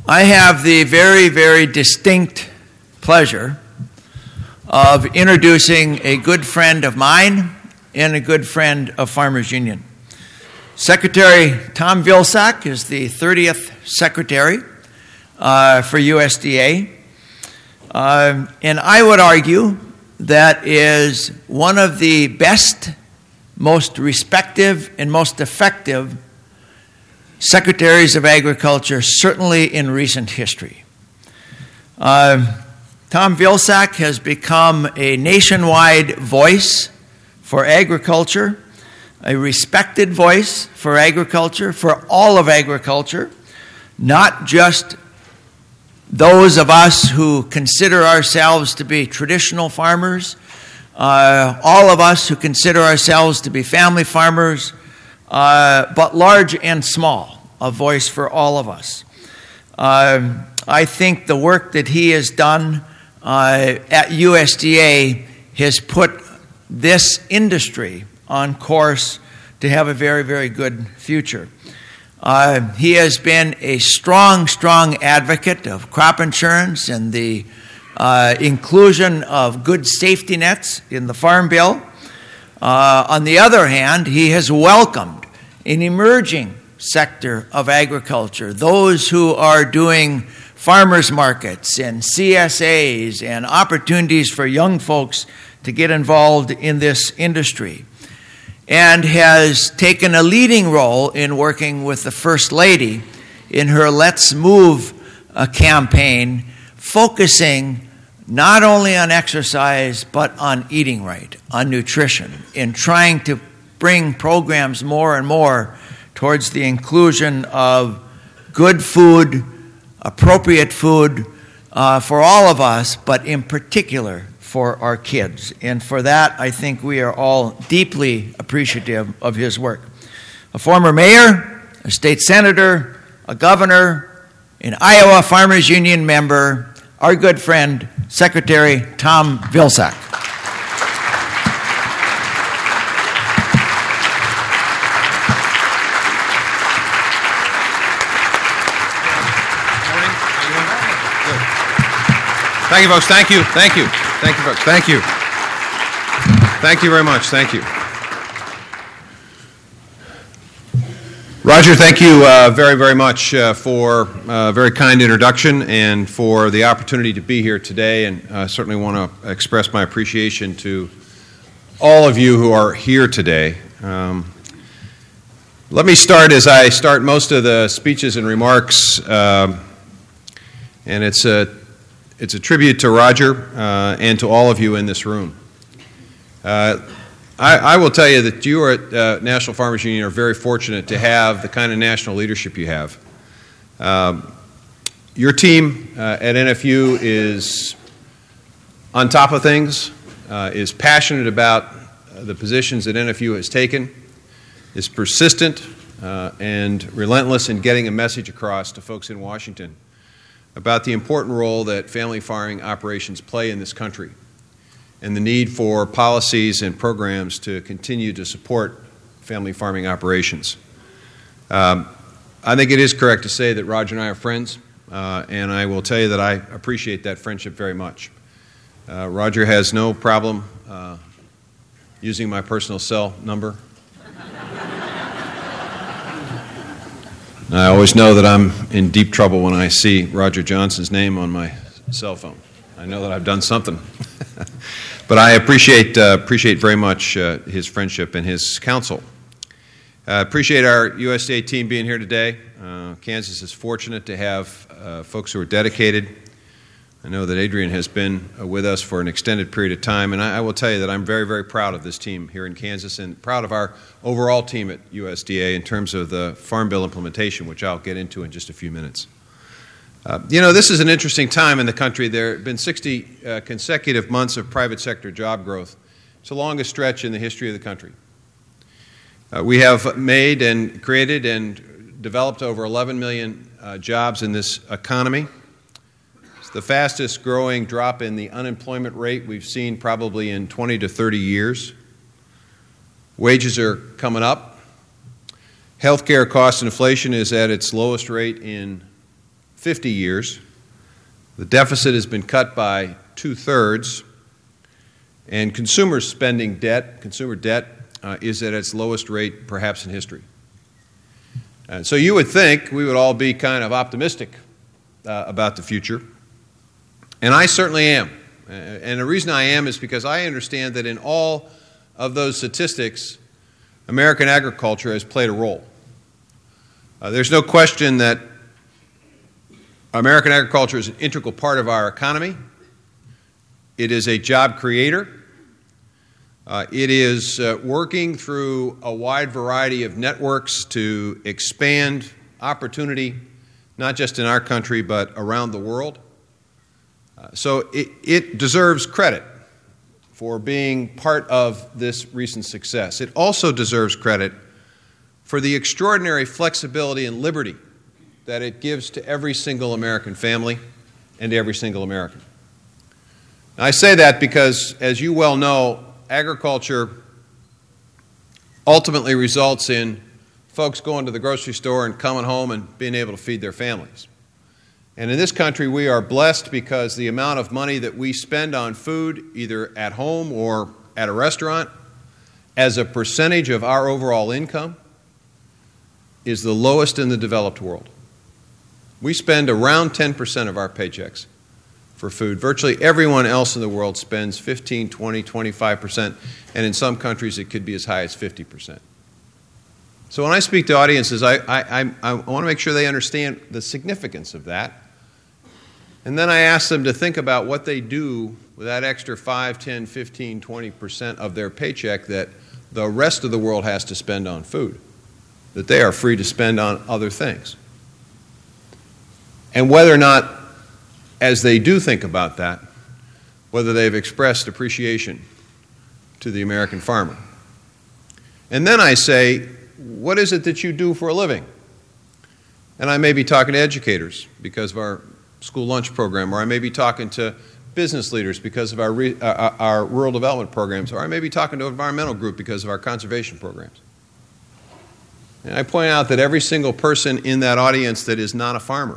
I have the very, very distinct pleasure of introducing a good friend of mine and a good friend of Farmers Union. Secretary Tom Vilsack is the 30th Secretary for USDA, and I would argue that is one of the best, most respective, and most effective Secretaries of Agriculture, certainly in recent history. Tom Vilsack has become a nationwide voice for agriculture, a respected voice for agriculture, for all of agriculture, not just those of us who consider ourselves to be traditional farmers, all of us who consider ourselves to be family farmers, but large and small, a voice for all of us. I think the work that he has done at USDA has put this industry on course to have a very, very good future. He has been a strong, strong advocate of crop insurance and the inclusion of good safety nets in the Farm Bill. On the other hand, he has welcomed an emerging sector of agriculture, those who are doing farmers markets and CSAs and opportunities for young folks to get involved in this industry, and has taken a leading role in working with the First Lady in her Let's Move campaign, focusing not only on exercise but on eating right, on nutrition, in trying to bring programs more and more towards the inclusion of good food, appropriate food for all of us, but in particular for our kids. And for that, I think we are all deeply appreciative of his work. A former mayor, a state senator, a governor, an Iowa Farmers Union member, our good friend, Secretary Tom Vilsack. Thank you, folks. Thank you. Thank you. Thank you, folks. Thank you. Thank you very much. Thank you. Roger, thank you very, very much for a very kind introduction and for the opportunity to be here today. And I certainly want to express my appreciation to all of you who are here today. Let me start as I start most of the speeches and remarks, and it's a tribute to Roger and to all of you in this room. I will tell you that you at National Farmers Union are very fortunate to have the kind of national leadership you have. Your team at NFU is on top of things, is passionate about the positions that NFU has taken, is persistent and relentless in getting a message across to folks in Washington about the important role that family farming operations play in this country and the need for policies and programs to continue to support family farming operations. I think it is correct to say that Roger and I are friends, and I will tell you that I appreciate that friendship very much. Roger has no problem using my personal cell number. I always know that I'm in deep trouble when I see Roger Johnson's name on my cell phone. I know that I've done something. But I appreciate very much his friendship and his counsel. I appreciate our USDA team being here today. Kansas is fortunate to have folks who are dedicated. I know that Adrian has been with us for an extended period of time, and I will tell you that I'm very, very proud of this team here in Kansas and proud of our overall team at USDA in terms of the Farm Bill implementation, which I'll get into in just a few minutes. This is an interesting time in the country. There have been 60 consecutive months of private sector job growth. It's the longest stretch in the history of the country. We have made and created and developed over 11 million jobs in this economy. It's the fastest growing drop in the unemployment rate we've seen probably in 20 to 30 years. Wages are coming up. Healthcare cost inflation is at its lowest rate in 50 years. The deficit has been cut by 2/3, and consumer debt, is at its lowest rate perhaps in history. And so you would think we would all be kind of optimistic about the future, and I certainly am. And the reason I am is because I understand that in all of those statistics, American agriculture has played a role. There's no question that American agriculture is an integral part of our economy. It is a job creator. It is working through a wide variety of networks to expand opportunity, not just in our country, but around the world. So it deserves credit for being part of this recent success. It also deserves credit for the extraordinary flexibility and liberty that it gives to every single American family and to every single American. Now, I say that because, as you well know, agriculture ultimately results in folks going to the grocery store and coming home and being able to feed their families. And in this country, we are blessed because the amount of money that we spend on food, either at home or at a restaurant, as a percentage of our overall income, is the lowest in the developed world. We spend around 10% of our paychecks for food. Virtually everyone else in the world spends 15, 20, 25%, and in some countries it could be as high as 50%. So when I speak to audiences, I want to make sure they understand the significance of that. And then I ask them to think about what they do with that extra 5, 10, 15, 20% of their paycheck that the rest of the world has to spend on food, that they are free to spend on other things. And whether or not, as they do think about that, whether they've expressed appreciation to the American farmer. And then I say, what is it that you do for a living? And I may be talking to educators because of our school lunch program, or I may be talking to business leaders because of our rural development programs, or I may be talking to an environmental group because of our conservation programs. And I point out that every single person in that audience that is not a farmer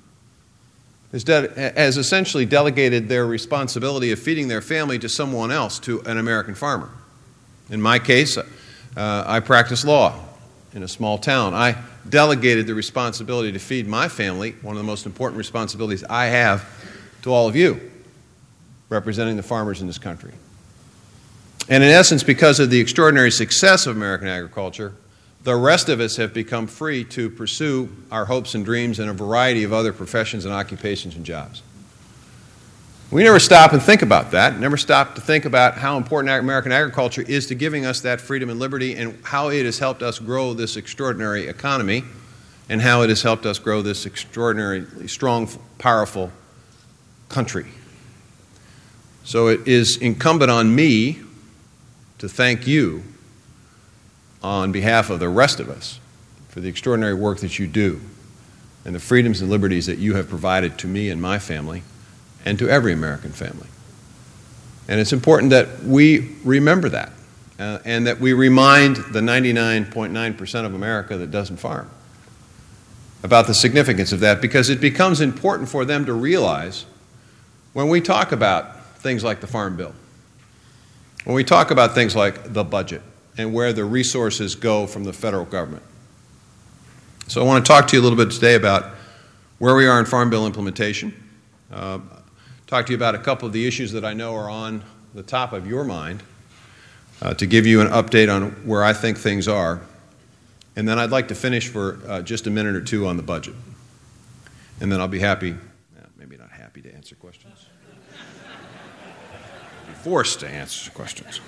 has essentially delegated their responsibility of feeding their family to someone else, to an American farmer. In my case, I practice law in a small town. I delegated the responsibility to feed my family, one of the most important responsibilities I have, to all of you, representing the farmers in this country. And in essence, because of the extraordinary success of American agriculture, the rest of us have become free to pursue our hopes and dreams in a variety of other professions and occupations and jobs. We never stop and think about that, never stop to think about how important American agriculture is to giving us that freedom and liberty, and how it has helped us grow this extraordinary economy, and how it has helped us grow this extraordinarily strong, powerful country. So it is incumbent on me to thank you on behalf of the rest of us for the extraordinary work that you do and the freedoms and liberties that you have provided to me and my family and to every American family. And it's important that we remember that and that we remind the 99.9% of America that doesn't farm about the significance of that, because it becomes important for them to realize when we talk about things like the Farm Bill, when we talk about things like the budget and where the resources go from the federal government. So I want to talk to you a little bit today about where we are in Farm Bill implementation, talk to you about a couple of the issues that I know are on the top of your mind, to give you an update on where I think things are. And then I'd like to finish for just a minute or two on the budget. And then I'll be happy, maybe not happy to answer questions. I'll be forced to answer questions.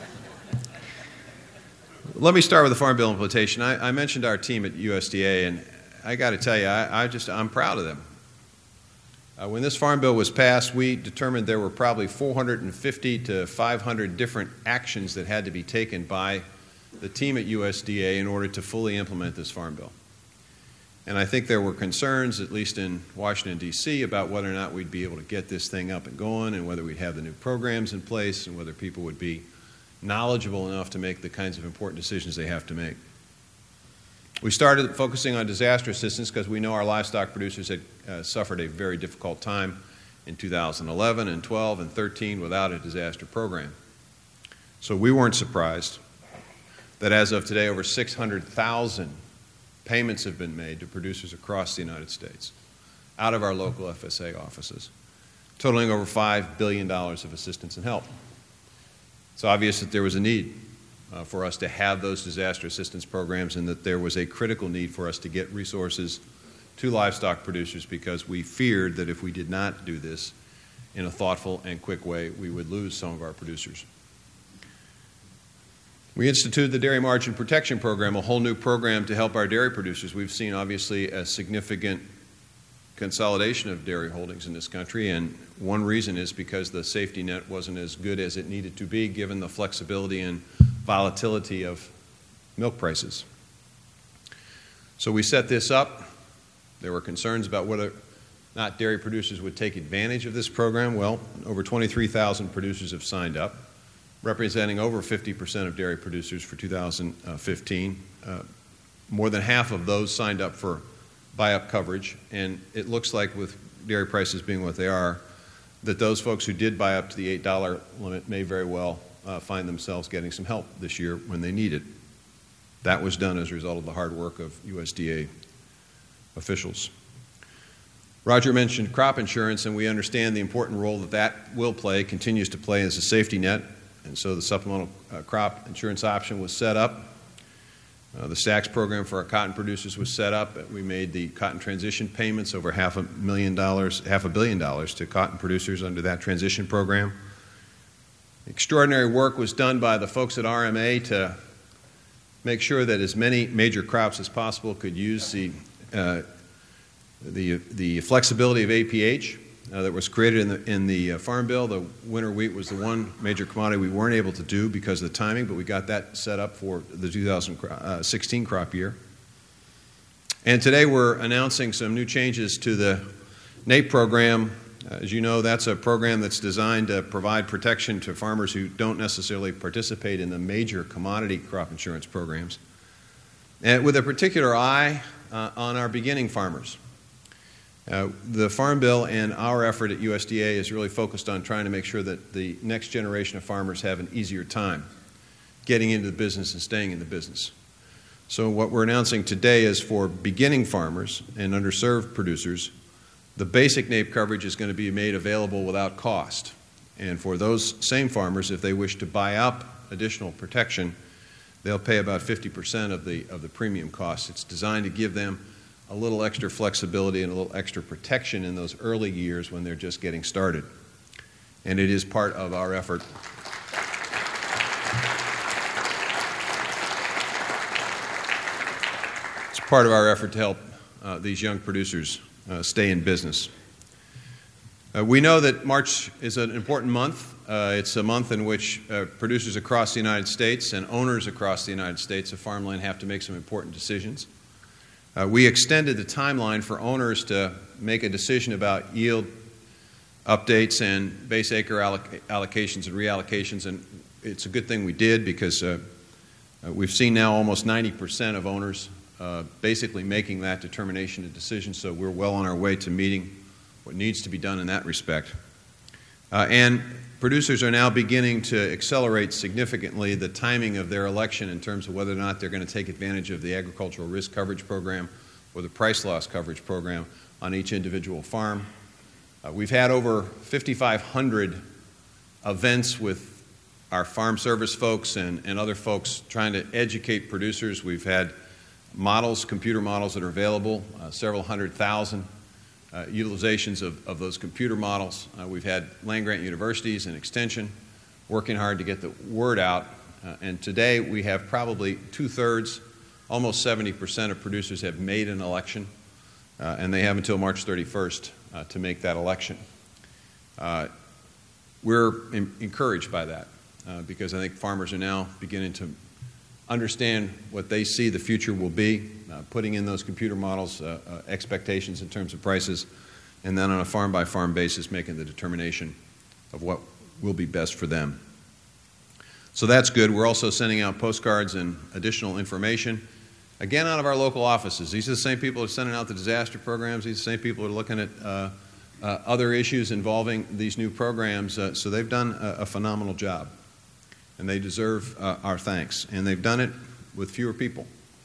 Let me start with the Farm Bill implementation. I mentioned our team at USDA, and I got to tell you, I'm proud of them. When this Farm Bill was passed, we determined there were probably 450 to 500 different actions that had to be taken by the team at USDA in order to fully implement this Farm Bill. And I think there were concerns, at least in Washington, D.C., about whether or not we'd be able to get this thing up and going, and whether we'd have the new programs in place, and whether people would be knowledgeable enough to make the kinds of important decisions they have to make. We started focusing on disaster assistance because we know our livestock producers had suffered a very difficult time in 2011 and 12 and 13 without a disaster program. So we weren't surprised that as of today, over 600,000 payments have been made to producers across the United States out of our local FSA offices, totaling over $5 billion of assistance and help. It's obvious that there was a need for us to have those disaster assistance programs and that there was a critical need for us to get resources to livestock producers because we feared that if we did not do this in a thoughtful and quick way, we would lose some of our producers. We instituted the Dairy Margin Protection Program, a whole new program to help our dairy producers. We've seen, obviously, a significant consolidation of dairy holdings in this country, and one reason is because the safety net wasn't as good as it needed to be given the flexibility and volatility of milk prices. So we set this up. There were concerns about whether or not dairy producers would take advantage of this program. Well, over 23,000 producers have signed up, representing over 50% of dairy producers for 2015. More than half of those signed up for buy-up coverage, and it looks like with dairy prices being what they are, that those folks who did buy up to the $8 limit may very well find themselves getting some help this year when they need it. That was done as a result of the hard work of USDA officials. Roger mentioned crop insurance, and we understand the important role that that will play, continues to play as a safety net, and so the supplemental crop insurance option was set up. The SACS program for our cotton producers was set up. We made the cotton transition payments over $500 million to cotton producers under that transition program. Extraordinary work was done by the folks at RMA to make sure that as many major crops as possible could use the flexibility of APH that was created in the Farm Bill. The winter wheat was the one major commodity we weren't able to do because of the timing, but we got that set up for the 2016 crop year. And today we're announcing some new changes to the NAPE program. As you know, that's a program that's designed to provide protection to farmers who don't necessarily participate in the major commodity crop insurance programs, and with a particular eye on our beginning farmers. The Farm Bill and our effort at USDA is really focused on trying to make sure that the next generation of farmers have an easier time getting into the business and staying in the business. So what we're announcing today is for beginning farmers and underserved producers, the basic NAPE coverage is going to be made available without cost. And for those same farmers, if they wish to buy up additional protection, they'll pay about 50% of the premium cost. It's designed to give them a little extra flexibility and a little extra protection in those early years when they're just getting started. And it is part of our effort. It's part of our effort to help these young producers stay in business. We know that March is an important month. It's a month in which producers across the United States and owners across the United States of farmland have to make some important decisions. We extended the timeline for owners to make a decision about yield updates and base acre allocations and reallocations, and it's a good thing we did because we've seen now almost 90% of owners basically making that determination and decision, so we're well on our way to meeting what needs to be done in that respect. And producers are now beginning to accelerate significantly the timing of their election in terms of whether or not they're going to take advantage of the agricultural risk coverage program or the price loss coverage program on each individual farm. We've had over 5,500 events with our farm service folks and other folks trying to educate producers. We've had models, computer models that are available, several 100,000 utilizations of those computer models. We've had land-grant universities and extension working hard to get the word out. And today we have probably 2/3, almost 70% of producers have made an election, and they have until March 31st to make that election. We're encouraged by that because I think farmers are now beginning to understand what they see the future will be, putting in those computer models, expectations in terms of prices, and then on a farm-by-farm basis making the determination of what will be best for them. So that's good. We're also sending out postcards and additional information. again, out of our local offices. These are the same people who are sending out the disaster programs. These are the same people who are looking at other issues involving these new programs. So they've done a phenomenal job, and they deserve our thanks. And they've done it with fewer people.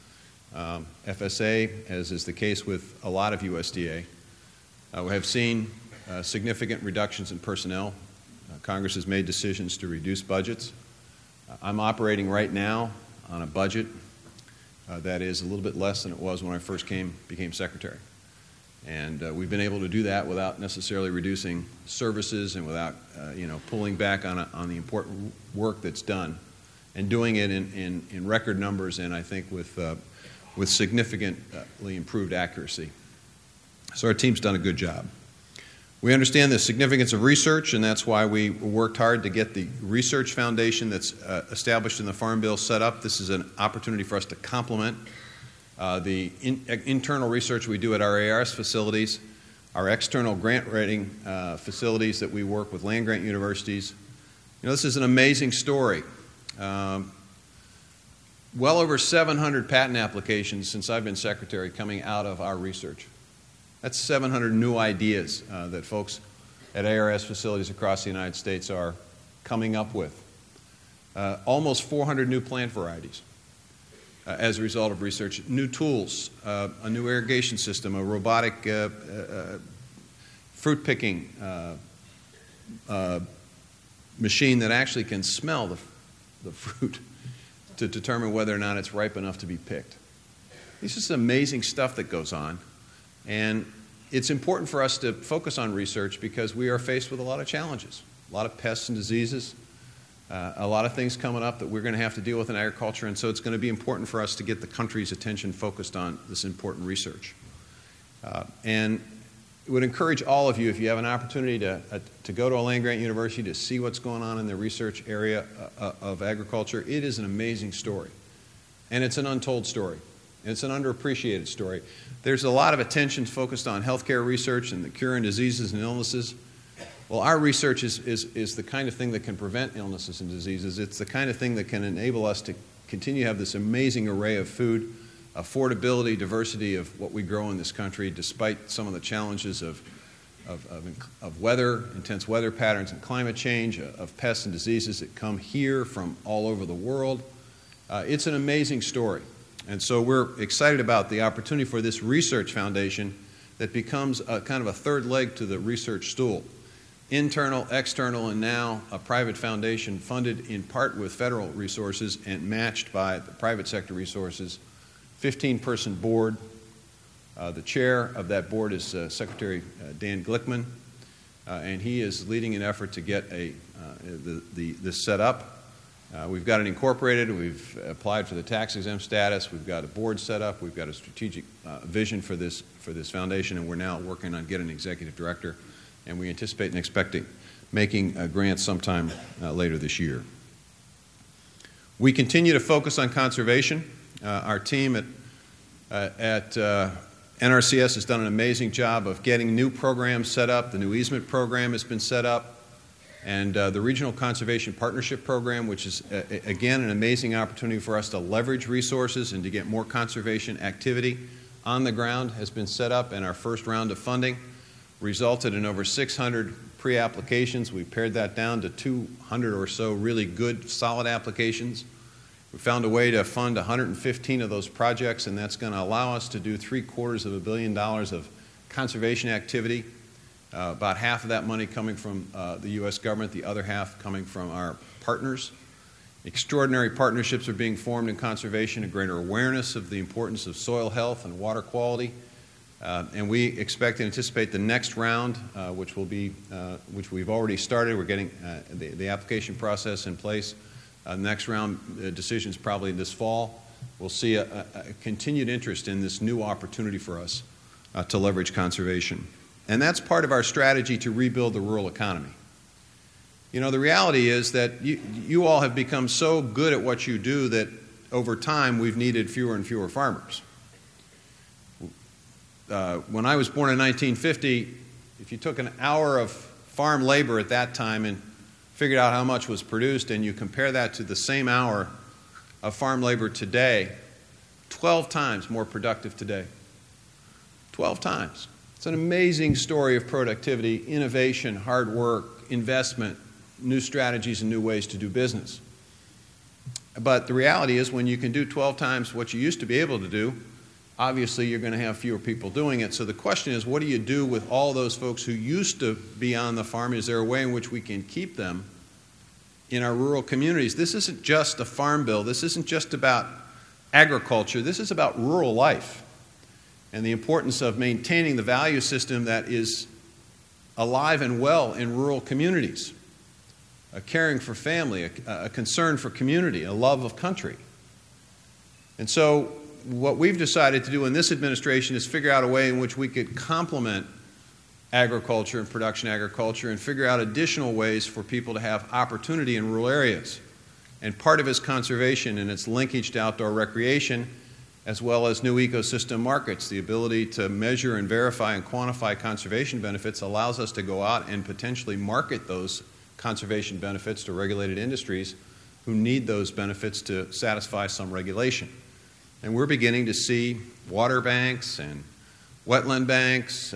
FSA, as is the case with a lot of USDA, we have seen significant reductions in personnel. Congress has made decisions to reduce budgets. I'm operating right now on a budget that is a little bit less than it was when I first became secretary. And we've been able to do that without necessarily reducing services and without pulling back on the important work that's done, and doing it in record numbers, and I think with significantly improved accuracy. So our team's done a good job. We understand the significance of research, and that's why we worked hard to get the research foundation that's established in the Farm Bill set up. This is an opportunity for us to complement the internal research we do at our ARS facilities, our external grant writing facilities that we work with land-grant universities. This is an amazing story. Well over 700 patent applications since I've been secretary coming out of our research. That's 700 new ideas that folks at ARS facilities across the United States are coming up with. Almost 400 new plant varieties as a result of research. New tools, a new irrigation system, a robotic fruit picking machine that actually can smell the fruit to determine whether or not it's ripe enough to be picked. This is amazing stuff that goes on. And it's important for us to focus on research because we are faced with a lot of challenges, a lot of pests and diseases, a lot of things coming up that we're going to have to deal with in agriculture, and so it's going to be important for us to get the country's attention focused on this important research. And I would encourage all of you, if you have an opportunity to go to a land-grant university to see what's going on in the research area of agriculture. It is an amazing story, and it's an untold story. It's an underappreciated story. There's a lot of attention focused on healthcare research and the curing diseases and illnesses. Well, our research is the kind of thing that can prevent illnesses and diseases. It's the kind of thing that can enable us to continue to have this amazing array of food, affordability, diversity of what we grow in this country, despite some of the challenges of weather, intense weather patterns and climate change, of pests and diseases that come here from all over the world. It's an amazing story. And so we're excited about the opportunity for this research foundation that becomes a kind of a third leg to the research stool. Internal, external, and now a private foundation funded in part with federal resources and matched by the private sector resources. 15-person board. The chair of that board is Secretary Dan Glickman, and he is leading an effort to get this set up. We've got it incorporated. We've applied for the tax-exempt status. We've got a board set up. We've got a strategic vision for this foundation, and we're now working on getting an executive director, and we anticipate and expecting making a grant sometime later this year. We continue to focus on conservation. Our team at NRCS has done an amazing job of getting new programs set up. The new easement program has been set up. And the Regional Conservation Partnership Program, which is, again, an amazing opportunity for us to leverage resources and to get more conservation activity on the ground, has been set up, and our first round of funding resulted in over 600 pre-applications. We pared that down to 200 or so really good, solid applications. We found a way to fund 115 of those projects, and that's going to allow us to do $750 million of conservation activity. About half of that money coming from the U.S. government, the other half coming from our partners. Extraordinary partnerships are being formed in conservation, a greater awareness of the importance of soil health and water quality. And we expect and anticipate the next round, which we've already started. We're getting the application process in place. Next round decisions probably this fall. We'll see a continued interest in this new opportunity for us to leverage conservation. And that's part of our strategy to rebuild the rural economy. You know, the reality is that you all have become so good at what you do that over time we've needed fewer and fewer farmers. When I was born in 1950, if you took an hour of farm labor at that time and figured out how much was produced and you compare that to the same hour of farm labor today, 12 times more productive today. 12 times. It's an amazing story of productivity, innovation, hard work, investment, new strategies and new ways to do business. But the reality is when you can do 12 times what you used to be able to do, obviously you're going to have fewer people doing it. So the question is, what do you do with all those folks who used to be on the farm? Is there a way in which we can keep them in our rural communities? This isn't just a farm bill. This isn't just about agriculture. This is about rural life and the importance of maintaining the value system that is alive and well in rural communities. A caring for family, a concern for community, a love of country. And so what we've decided to do in this administration is figure out a way in which we could complement agriculture and production agriculture and figure out additional ways for people to have opportunity in rural areas. And part of it is conservation and its linkage to outdoor recreation, as well as new ecosystem markets. The ability to measure and verify and quantify conservation benefits allows us to go out and potentially market those conservation benefits to regulated industries who need those benefits to satisfy some regulation. And we're beginning to see water banks and wetland banks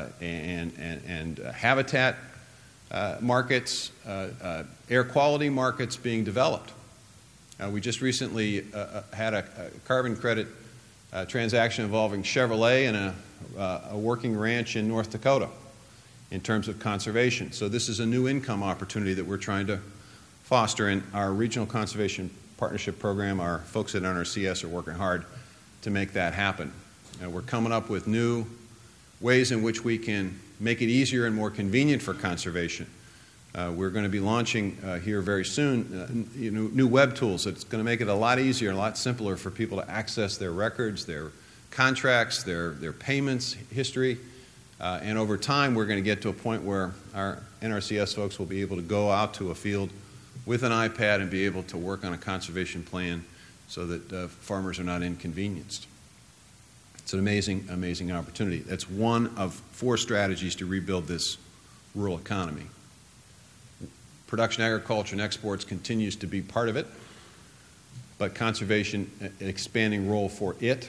and habitat markets, air quality markets being developed. We just recently had a carbon credit transaction involving Chevrolet and a working ranch in North Dakota in terms of conservation. So this is a new income opportunity that we're trying to foster in our Regional Conservation Partnership Program. Our folks at NRCS are working hard to make that happen. We're coming up with new ways in which we can make it easier and more convenient for conservation. We're going to be launching here very soon new web tools that's going to make it a lot easier and a lot simpler for people to access their records, their contracts, their payments history. And over time, we're going to get to a point where our NRCS folks will be able to go out to a field with an iPad and be able to work on a conservation plan so that farmers are not inconvenienced. It's an amazing, amazing opportunity. That's one of 4 strategies to rebuild this rural economy. Production, agriculture, and exports continues to be part of it, but conservation, an expanding role for it.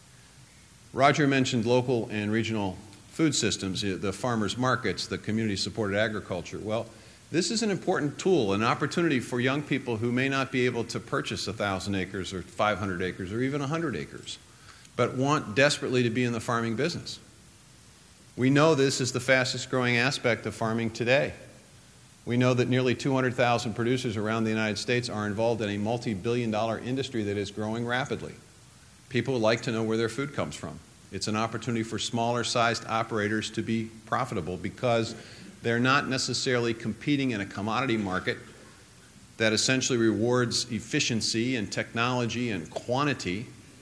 Roger mentioned local and regional food systems, the farmers' markets, the community-supported agriculture. Well, this is an important tool, an opportunity for young people who may not be able to purchase 1,000 acres or 500 acres or even 100 acres, but want desperately to be in the farming business. We know this is the fastest growing aspect of farming today. We know that nearly 200,000 producers around the United States are involved in a multi-billion-dollar industry that is growing rapidly. People like to know where their food comes from. It's an opportunity for smaller-sized operators to be profitable because they're not necessarily competing in a commodity market that essentially rewards efficiency and technology and quantity.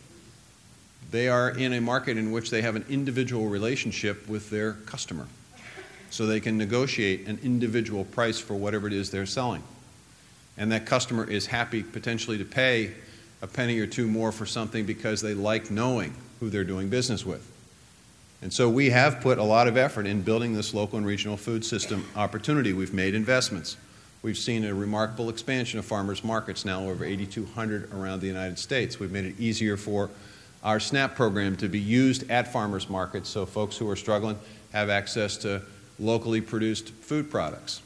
They are in a market in which they have an individual relationship with their customer, so they can negotiate an individual price for whatever it is they're selling. And that customer is happy potentially to pay a penny or two more for something because they like knowing who they're doing business with. And so we have put a lot of effort in building this local and regional food system opportunity. We've made investments. We've seen a remarkable expansion of farmers markets, now over 8,200 around the United States. We've made it easier for our SNAP program to be used at farmers markets so folks who are struggling have access to locally produced food products.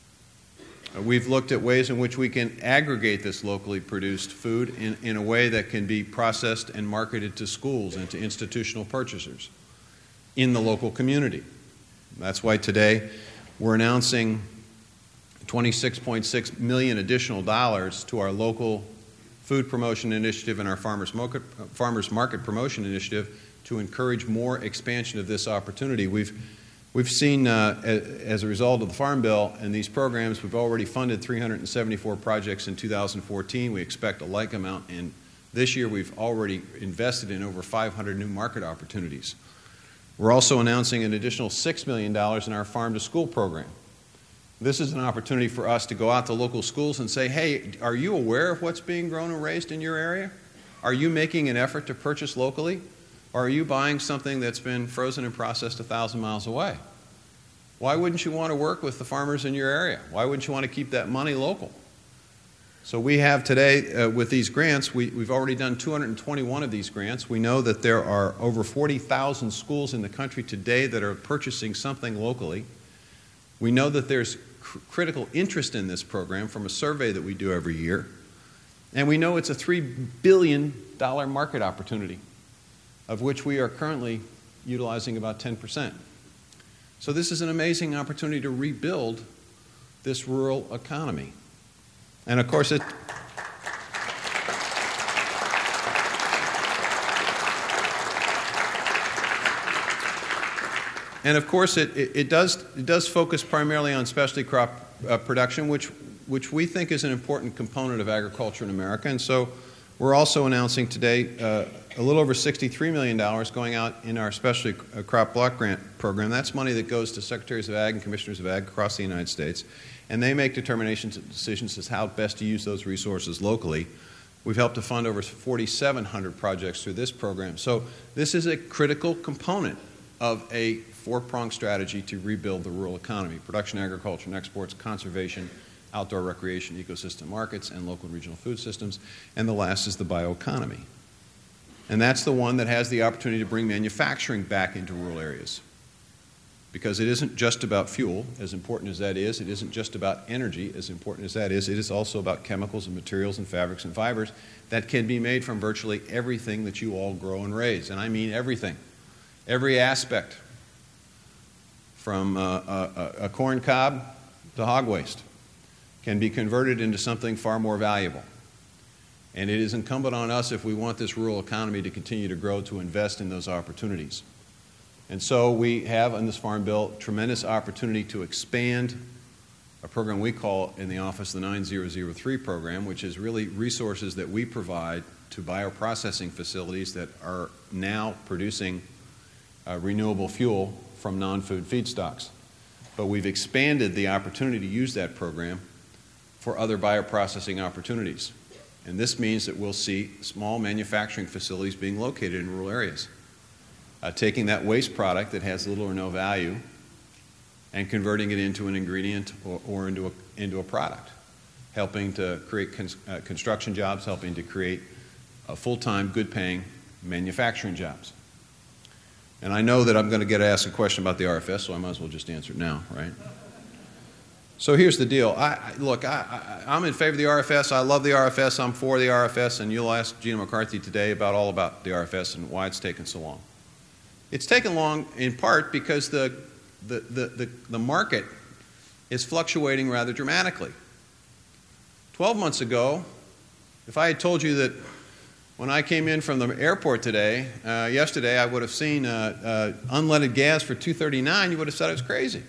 We've looked at ways in which we can aggregate this locally produced food in a way that can be processed and marketed to schools and to institutional purchasers in the local community. That's why today we're announcing $26.6 million additional dollars to our local food promotion initiative and our farmers market promotion initiative to encourage more expansion of this opportunity. We've seen, as a result of the Farm Bill and these programs, we've already funded 374 projects in 2014. We expect a like amount in this year. We've already invested in over 500 new market opportunities. We're also announcing an additional $6 million in our Farm to School program. This is an opportunity for us to go out to local schools and say, hey, are you aware of what's being grown and raised in your area? Are you making an effort to purchase locally? Or are you buying something that's been frozen and processed 1,000 miles away? Why wouldn't you want to work with the farmers in your area? Why wouldn't you want to keep that money local? So we have today, with these grants, we've already done 221 of these grants. We know that there are over 40,000 schools in the country today that are purchasing something locally. We know that there's critical interest in this program from a survey that we do every year. And we know it's a $3 billion market opportunity, of which we are currently utilizing about 10%. So this is an amazing opportunity to rebuild this rural economy. And of course it does focus primarily on specialty crop production, which we think is an important component of agriculture in America. And so we're also announcing today a little over $63 million going out in our specialty crop block grant program. That's money that goes to secretaries of ag and commissioners of ag across the United States, and they make determinations and decisions as how best to use those resources locally. We've helped to fund over 4,700 projects through this program. So this is a critical component of a four-pronged strategy to rebuild the rural economy: production, agriculture, and exports, conservation, outdoor recreation, ecosystem markets, and local and regional food systems. And the last is the bioeconomy. And that's the one that has the opportunity to bring manufacturing back into rural areas. Because it isn't just about fuel, as important as that is. It isn't just about energy, as important as that is. It is also about chemicals and materials and fabrics and fibers that can be made from virtually everything that you all grow and raise. And I mean everything. Every aspect. From a corn cob to hog waste can be converted into something far more valuable. And it is incumbent on us, if we want this rural economy to continue to grow, to invest in those opportunities. And so we have in this Farm Bill tremendous opportunity to expand a program we call in the office the 9003 program, which is really resources that we provide to bioprocessing facilities that are now producing renewable fuel from non-food feedstocks. But we've expanded the opportunity to use that program for other bioprocessing opportunities. And this means that we'll see small manufacturing facilities being located in rural areas, taking that waste product that has little or no value and converting it into an ingredient or into a product, helping to create construction jobs, helping to create full-time, good-paying manufacturing jobs. And I know that I'm going to get asked a question about the RFS, so I might as well just answer it now, right? So here's the deal. I'm in favor of the RFS. I love the RFS. I'm for the RFS. And you'll ask Gina McCarthy today all about the RFS and why it's taken so long. It's taken long in part because the market is fluctuating rather dramatically. 12 months ago, if I had told you that when I came in from the airport yesterday, I would have seen unleaded gas for $2.39, you would have said I was crazy.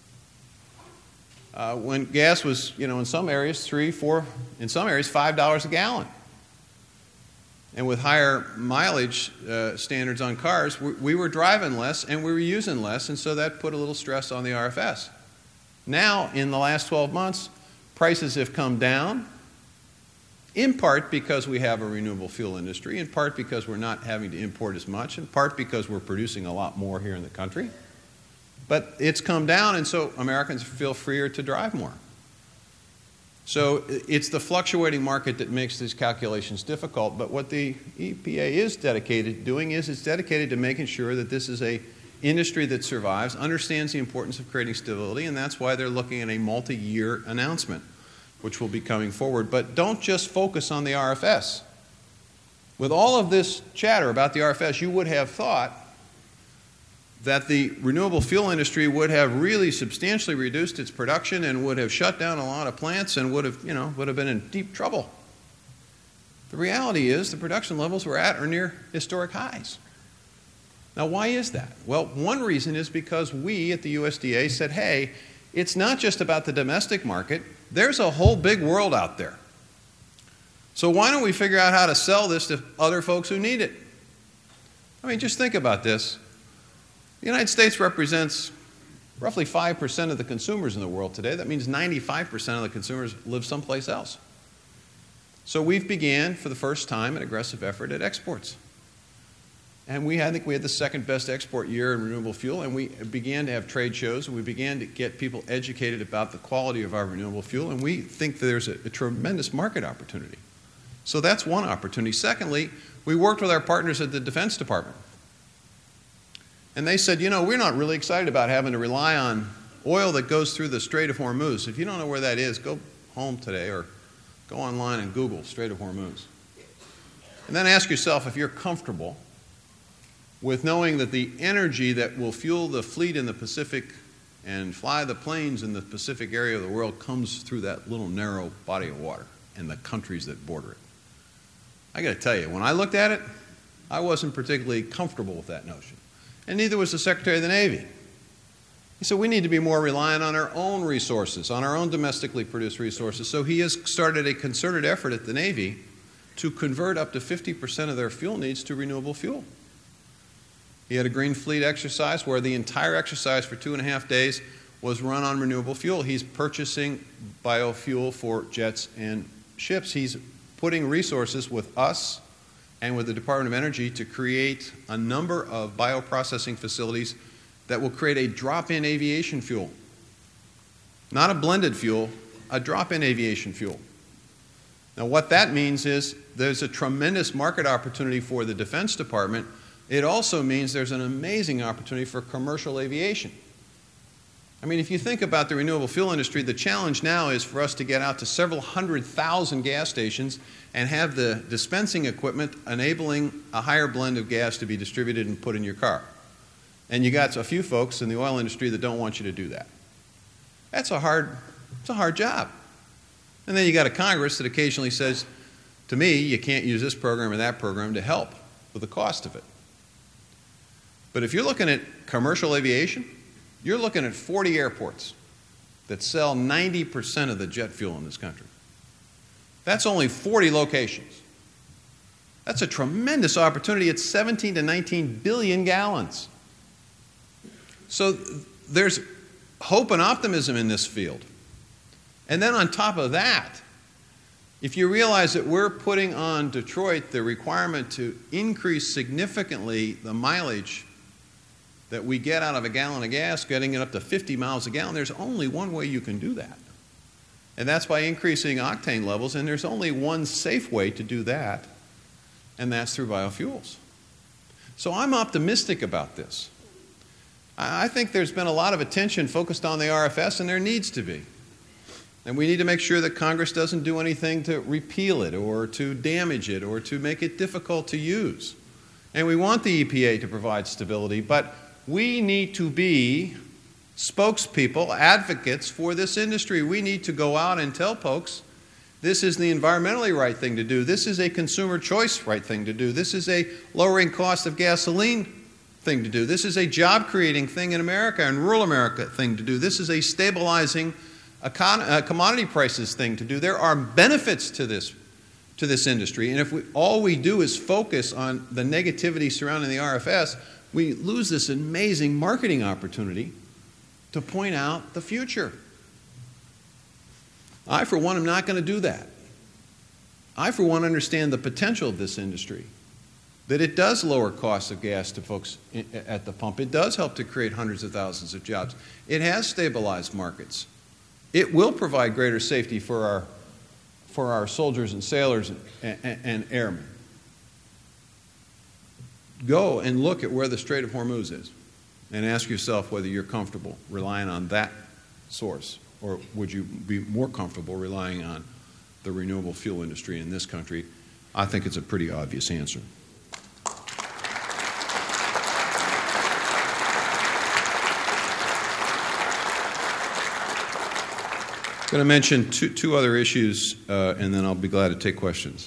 When gas was, in some areas $3, $4, in some areas $5 a gallon. And with higher mileage standards on cars, we were driving less and we were using less, and so that put a little stress on the RFS. Now, in the last 12 months, prices have come down, in part because we have a renewable fuel industry, in part because we're not having to import as much, in part because we're producing a lot more here in the country. But it's come down, and so Americans feel freer to drive more. So it's the fluctuating market that makes these calculations difficult. But what the EPA is dedicated to doing is it's dedicated to making sure that this is an industry that survives, understands the importance of creating stability, and that's why they're looking at a multi-year announcement, which will be coming forward. But don't just focus on the RFS. With all of this chatter about the RFS, you would have thought that the renewable fuel industry would have really substantially reduced its production and would have shut down a lot of plants and would have been in deep trouble. The reality is the production levels we're at are near historic highs. Now, why is that? Well, one reason is because we at the USDA said, hey, it's not just about the domestic market. There's a whole big world out there. So why don't we figure out how to sell this to other folks who need it? I mean, just think about this. The United States represents roughly 5% of the consumers in the world today. That means 95% of the consumers live someplace else. So we've began, for the first time, an aggressive effort at exports. And I think we had the second best export year in renewable fuel, and we began to have trade shows, and we began to get people educated about the quality of our renewable fuel, and we think that there's a tremendous market opportunity. So that's one opportunity. Secondly, we worked with our partners at the Defense Department. And they said, we're not really excited about having to rely on oil that goes through the Strait of Hormuz. If you don't know where that is, go home today or go online and Google Strait of Hormuz. And then ask yourself if you're comfortable with knowing that the energy that will fuel the fleet in the Pacific and fly the planes in the Pacific area of the world comes through that little narrow body of water and the countries that border it. I got to tell you, when I looked at it, I wasn't particularly comfortable with that notion. And neither was the Secretary of the Navy. He said we need to be more reliant on our own resources, on our own domestically produced resources. So he has started a concerted effort at the Navy to convert up to 50% of their fuel needs to renewable fuel. He had a Green Fleet exercise where the entire exercise for 2.5 days was run on renewable fuel. He's purchasing biofuel for jets and ships. He's putting resources with us and with the Department of Energy to create a number of bioprocessing facilities that will create a drop-in aviation fuel. Not a blended fuel, a drop-in aviation fuel. Now what that means is there's a tremendous market opportunity for the Defense Department. It also means there's an amazing opportunity for commercial aviation. I mean, if you think about the renewable fuel industry, the challenge now is for us to get out to several 100,000 gas stations and have the dispensing equipment enabling a higher blend of gas to be distributed and put in your car. And you got a few folks in the oil industry that don't want you to do that. It's a hard job. And then you got a Congress that occasionally says, to me, you can't use this program or that program to help with the cost of it. But if you're looking at commercial aviation, you're looking at 40 airports that sell 90% of the jet fuel in this country. That's only 40 locations. That's a tremendous opportunity. It's 17 to 19 billion gallons. So there's hope and optimism in this field. And then on top of that, if you realize that we're putting on Detroit the requirement to increase significantly the mileage that we get out of a gallon of gas, getting it up to 50 miles a gallon, there's only one way you can do that. And that's by increasing octane levels, and there's only one safe way to do that, and that's through biofuels. So I'm optimistic about this. I think there's been a lot of attention focused on the RFS, and there needs to be. And we need to make sure that Congress doesn't do anything to repeal it or to damage it or to make it difficult to use. And we want the EPA to provide stability, but we need to be spokespeople, advocates for this industry. We need to go out and tell folks this is the environmentally right thing to do. This is a consumer choice right thing to do. This is a lowering cost of gasoline thing to do. This is a job-creating thing in America and rural America thing to do. This is a stabilizing commodity prices thing to do. There are benefits to this industry, and if all we do is focus on the negativity surrounding the RFS, we lose this amazing marketing opportunity to point out the future. I, for one, am not going to do that. I, for one, understand the potential of this industry, that it does lower costs of gas to folks at the pump. It does help to create hundreds of thousands of jobs. It has stabilized markets. It will provide greater safety for our soldiers and sailors and airmen. Go and look at where the Strait of Hormuz is and ask yourself whether you're comfortable relying on that source, or would you be more comfortable relying on the renewable fuel industry in this country. I think it's a pretty obvious answer. I'm going to mention two other issues, and then I'll be glad to take questions.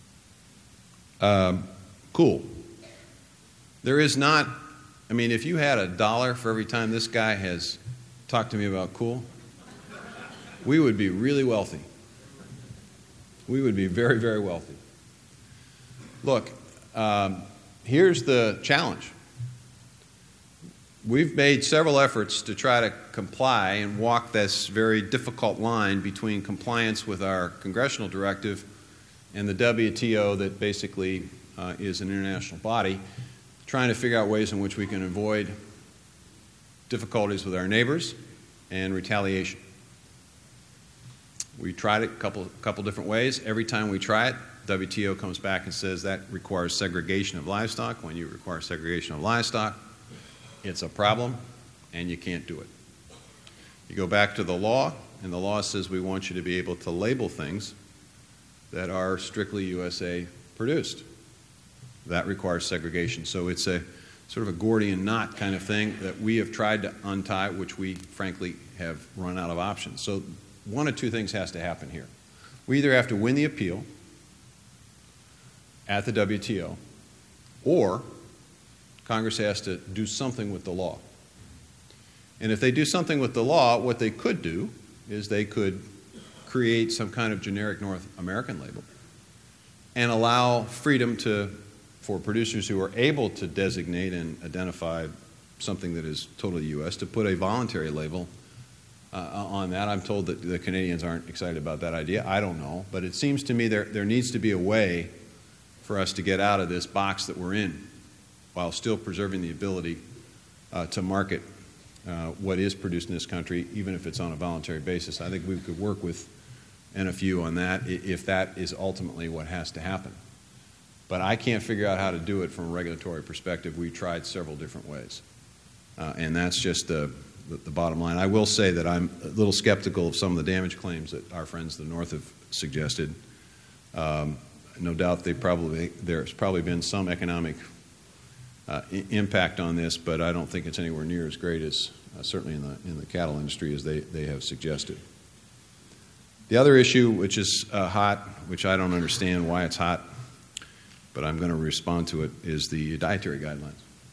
Cool. There is not, I mean, if you had $1 for every time this guy has talked to me about cool, we would be really wealthy. We would be very, very wealthy. Look, here's the challenge. We've made several efforts to try to comply and walk this very difficult line between compliance with our congressional directive and the WTO that basically is an international body. trying to figure out ways in which we can avoid difficulties with our neighbors and retaliation. We tried it a couple different ways. Every time we try it, WTO comes back and says that requires segregation of livestock. When you require segregation of livestock, it's a problem, and you can't do it. You go back to the law, and the law says we want you to be able to label things that are strictly USA produced. That requires segregation. So it's a sort of a Gordian knot kind of thing that we have tried to untie, which we frankly have run out of options. So one of two things has to happen here. We either have to win the appeal at the WTO, or Congress has to do something with the law. And if they do something with the law, what they could do is they could create some kind of generic North American label and allow freedom for producers who are able to designate and identify something that is totally U.S. to put a voluntary label on that. I'm told that the Canadians aren't excited about that idea. I don't know. But it seems to me there needs to be a way for us to get out of this box that we're in while still preserving the ability to market what is produced in this country, even if it's on a voluntary basis. I think we could work with NFU on that if that is ultimately what has to happen. But I can't figure out how to do it from a regulatory perspective. We tried several different ways. And that's just the bottom line. I will say that I'm a little skeptical of some of the damage claims that our friends to the north have suggested. No doubt there's probably been some economic impact on this, but I don't think it's anywhere near as great as certainly in the cattle industry as they have suggested. The other issue, which is hot, which I don't understand why it's hot, but I'm going to respond to it, is the dietary guidelines.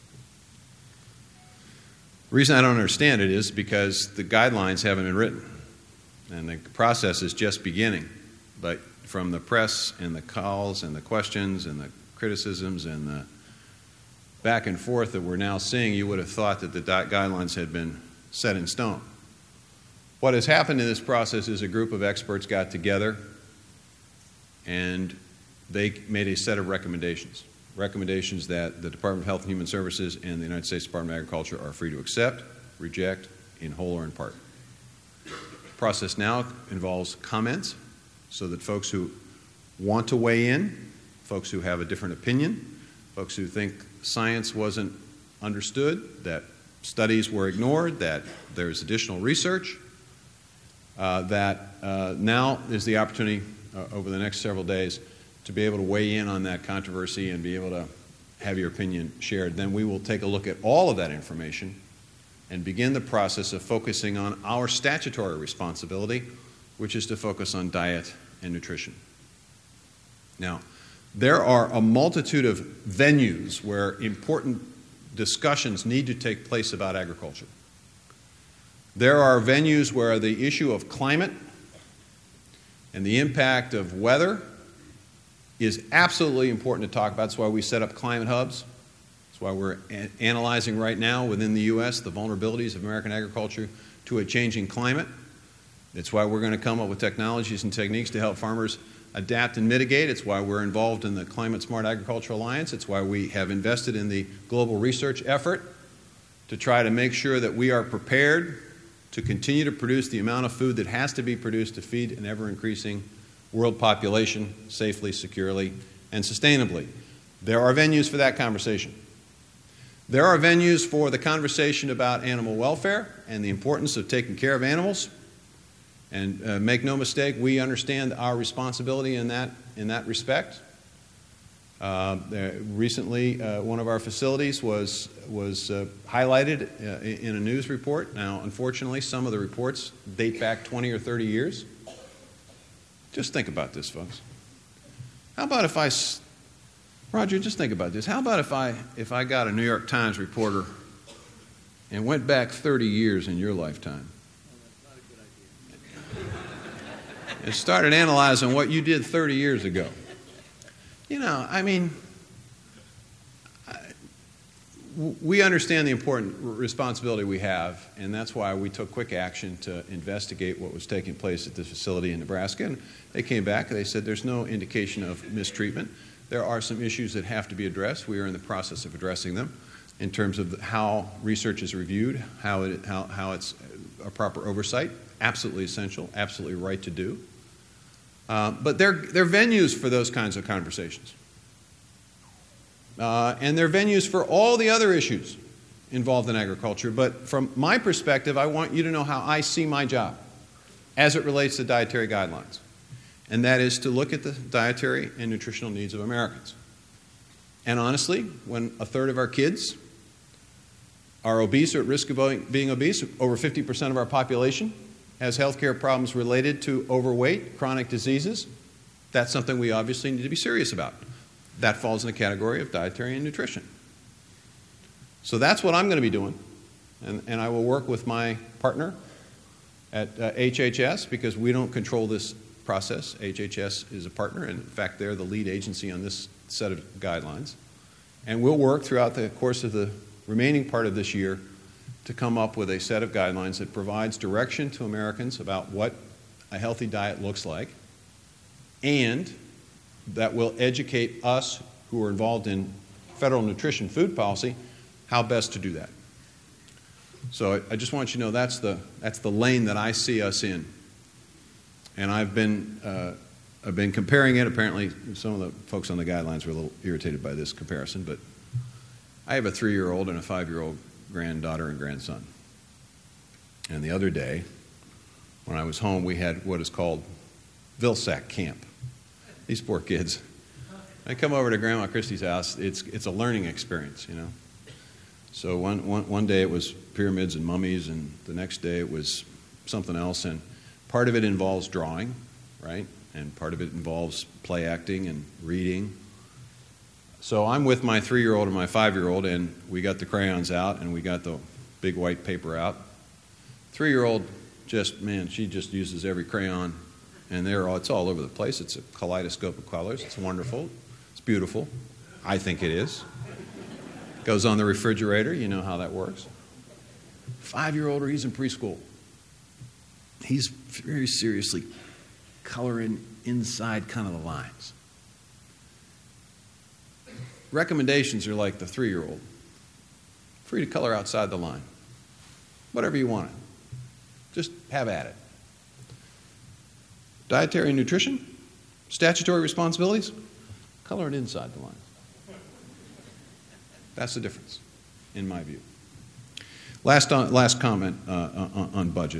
The reason I don't understand it is because the guidelines haven't been written, and the process is just beginning. But from the press and the calls and the questions and the criticisms and the back and forth that we're now seeing, you would have thought that the guidelines had been set in stone. What has happened in this process is a group of experts got together and they made a set of recommendations that the Department of Health and Human Services and the United States Department of Agriculture are free to accept, reject, in whole or in part. The process now involves comments so that folks who want to weigh in, folks who have a different opinion, folks who think science wasn't understood, that studies were ignored, that there's additional research, that now is the opportunity over the next several days to be able to weigh in on that controversy and be able to have your opinion shared. Then we will take a look at all of that information and begin the process of focusing on our statutory responsibility, which is to focus on diet and nutrition. Now, there are a multitude of venues where important discussions need to take place about agriculture. There are venues where the issue of climate and the impact of weather is absolutely important to talk about. That's why we set up climate hubs. That's why we're analyzing right now within the U.S. the vulnerabilities of American agriculture to a changing climate. That's why we're going to come up with technologies and techniques to help farmers adapt and mitigate. It's why we're involved in the Climate Smart Agriculture Alliance. It's why we have invested in the global research effort to try to make sure that we are prepared to continue to produce the amount of food that has to be produced to feed an ever-increasing world population safely, securely, and sustainably. There are venues for that conversation. There are venues for the conversation about animal welfare and the importance of taking care of animals. And make no mistake, we understand our responsibility in that respect. Recently, one of our facilities was highlighted in a news report. Now, unfortunately, some of the reports date back 20 or 30 years. Just think about this, folks. How about Roger, just think about this. How about if I got a New York Times reporter and went back 30 years in your lifetime and started analyzing what you did 30 years ago? You know, I mean, we understand the important responsibility we have, and that's why we took quick action to investigate what was taking place at this facility in Nebraska. And they came back and they said there's no indication of mistreatment. There are some issues that have to be addressed. We are in the process of addressing them in terms of how research is reviewed, how it's a proper oversight, absolutely essential, absolutely right to do. But they're venues for those kinds of conversations. And they're venues for all the other issues involved in agriculture. But from my perspective, I want you to know how I see my job as it relates to dietary guidelines. And that is to look at the dietary and nutritional needs of Americans. And honestly, when a third of our kids are obese or at risk of being obese, over 50% of our population has health care problems related to overweight, chronic diseases, that's something we obviously need to be serious about. That falls in the category of dietary and nutrition. So that's what I'm going to be doing. And I will work with my partner at HHS, because we don't control this process. HHS is a partner, and in fact, they're the lead agency on this set of guidelines. And we'll work throughout the course of the remaining part of this year to come up with a set of guidelines that provides direction to Americans about what a healthy diet looks like, and that will educate us who are involved in federal nutrition food policy how best to do that. So I just want you to know that's the lane that I see us in. And I've been comparing it. Apparently, some of the folks on the guidelines were a little irritated by this comparison, but I have a 3-year-old and a 5-year-old granddaughter and grandson. And the other day, when I was home, we had what is called Vilsack Camp. These poor kids. I come over to Grandma Christie's house. It's a learning experience, you know. So one day it was pyramids and mummies, and the next day it was something else. And part of it involves drawing, right? And part of it involves play acting and reading. So I'm with my 3-year-old and my 5-year-old, and we got the crayons out, and we got the big white paper out. 3-year-old she just uses every crayon, and it's all over the place. It's a kaleidoscope of colors. It's wonderful. It's beautiful. I think it is. Goes on the refrigerator. You know how that works. 5-year-old, or he's in preschool. He's very seriously coloring inside kind of the lines. Recommendations are like the 3-year-old. Free to color outside the line. Whatever you want. Just have at it. Dietary and nutrition, statutory responsibilities, color it inside the line. That's the difference, in my view. Last comment on budget.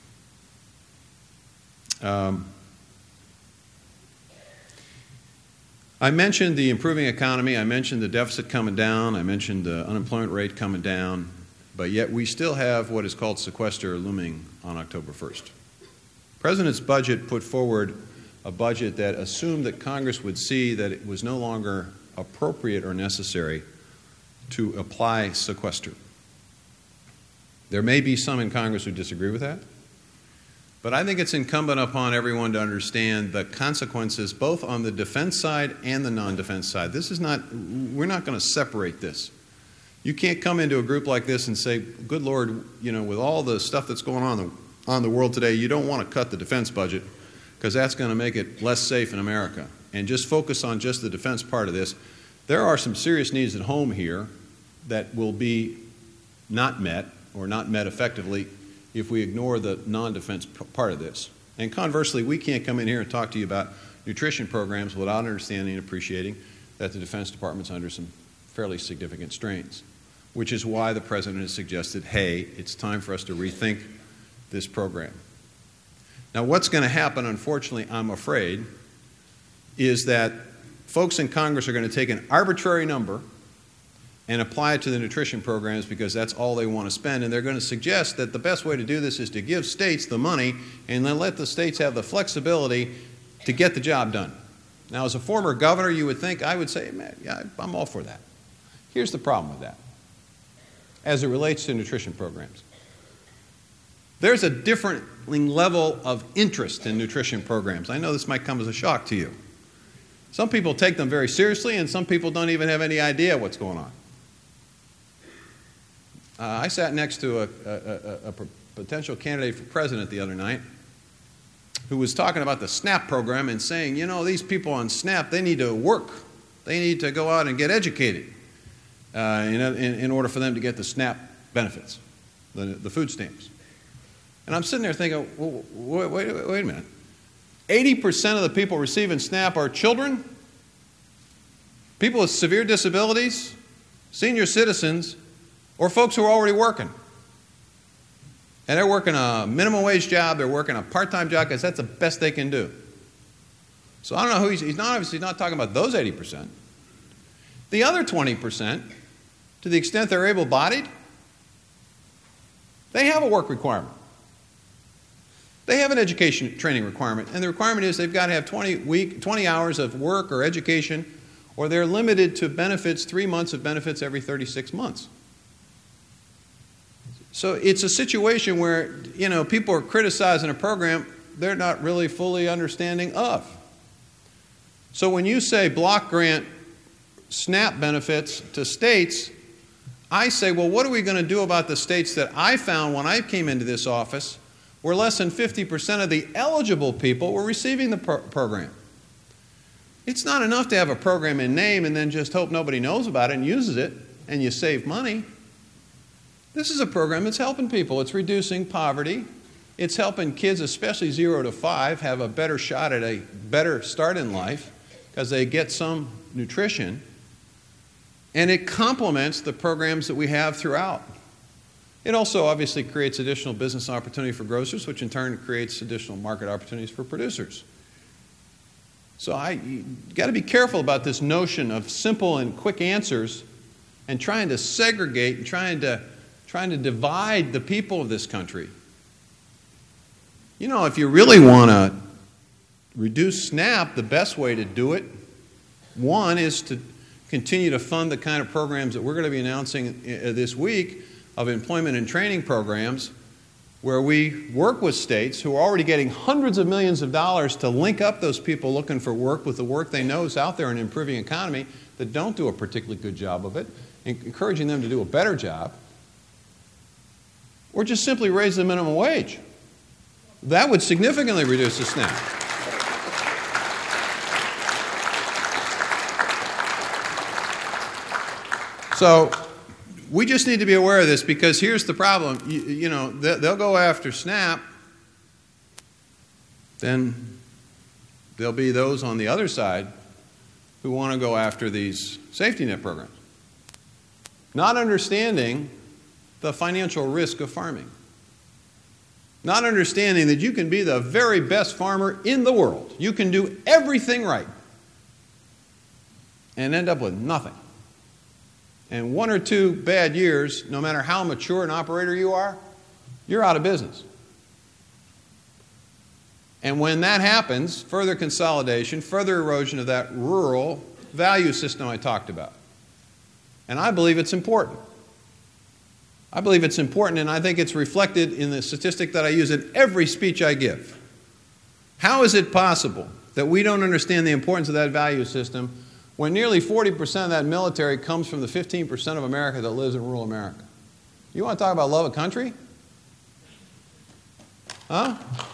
I mentioned the improving economy. I mentioned the deficit coming down. I mentioned the unemployment rate coming down. But yet we still have what is called sequester looming on October 1st. The President's budget put forward a budget that assumed that Congress would see that it was no longer appropriate or necessary to apply sequester. There may be some in Congress who disagree with that, but I think it's incumbent upon everyone to understand the consequences both on the defense side and the non-defense side. We're not going to separate this. You can't come into a group like this and say, good Lord, with all the stuff that's going on the world today, you don't want to cut the defense budget because that's going to make it less safe in America. And just focus on just the defense part of this. There are some serious needs at home here that will be not met or not met effectively if we ignore the non-defense part of this. And conversely, we can't come in here and talk to you about nutrition programs without understanding and appreciating that the Defense Department's under some fairly significant strains, which is why the President has suggested, hey, it's time for us to rethink this program. Now, what's going to happen, unfortunately, I'm afraid, is that folks in Congress are going to take an arbitrary number and apply it to the nutrition programs because that's all they want to spend, and they're going to suggest that the best way to do this is to give states the money and then let the states have the flexibility to get the job done. Now, as a former governor, you would think, I would say, man, yeah, I'm all for that. Here's the problem with that as it relates to nutrition programs. There's a different level of interest in nutrition programs. I know this might come as a shock to you. Some people take them very seriously, and some people don't even have any idea what's going on. I sat next to a potential candidate for president the other night who was talking about the SNAP program and saying, these people on SNAP, they need to work. They need to go out and get educated in order for them to get the SNAP benefits, the food stamps. And I'm sitting there thinking, well, wait a minute. 80% of the people receiving SNAP are children, people with severe disabilities, senior citizens, or folks who are already working. And they're working a minimum wage job, they're working a part-time job because that's the best they can do. So I don't know who he's not obviously not talking about those 80%. The other 20%, to the extent they're able-bodied, they have a work requirement. They have an education training requirement, and the requirement is they've got to have 20 hours of work or education, or they're limited to benefits, 3 months of benefits every 36 months. So it's a situation where, people are criticizing a program they're not really fully understanding of. So when you say block grant SNAP benefits to states, I say, well, what are we going to do about the states that I found when I came into this office where less than 50% of the eligible people were receiving the program? It's not enough to have a program in name and then just hope nobody knows about it and uses it and you save money. This is a program that's helping people. It's reducing poverty. It's helping kids, especially 0 to 5, have a better shot at a better start in life because they get some nutrition. And it complements the programs that we have throughout. It also obviously creates additional business opportunity for grocers, which in turn creates additional market opportunities for producers. So you got to be careful about this notion of simple and quick answers and trying to segregate and trying to divide the people of this country. If you really want to reduce SNAP, the best way to do it, one, is to continue to fund the kind of programs that we're going to be announcing this week of employment and training programs where we work with states who are already getting hundreds of millions of dollars to link up those people looking for work with the work they know is out there in an improving economy that don't do a particularly good job of it, and encouraging them to do a better job, or just simply raise the minimum wage. That would significantly reduce the SNAP. So we just need to be aware of this because here's the problem. They'll go after SNAP, then there'll be those on the other side who want to go after these safety net programs, not understanding the financial risk of farming, not understanding that you can be the very best farmer in the world. You can do everything right and end up with nothing. And 1 or 2 bad years, no matter how mature an operator you are, you're out of business. And when that happens, further consolidation, further erosion of that rural value system I talked about. And I believe it's important. I believe it's important, and I think it's reflected in the statistic that I use in every speech I give. How is it possible that we don't understand the importance of that value system when nearly 40% of that military comes from the 15% of America that lives in rural America? You want to talk about love of country? Huh?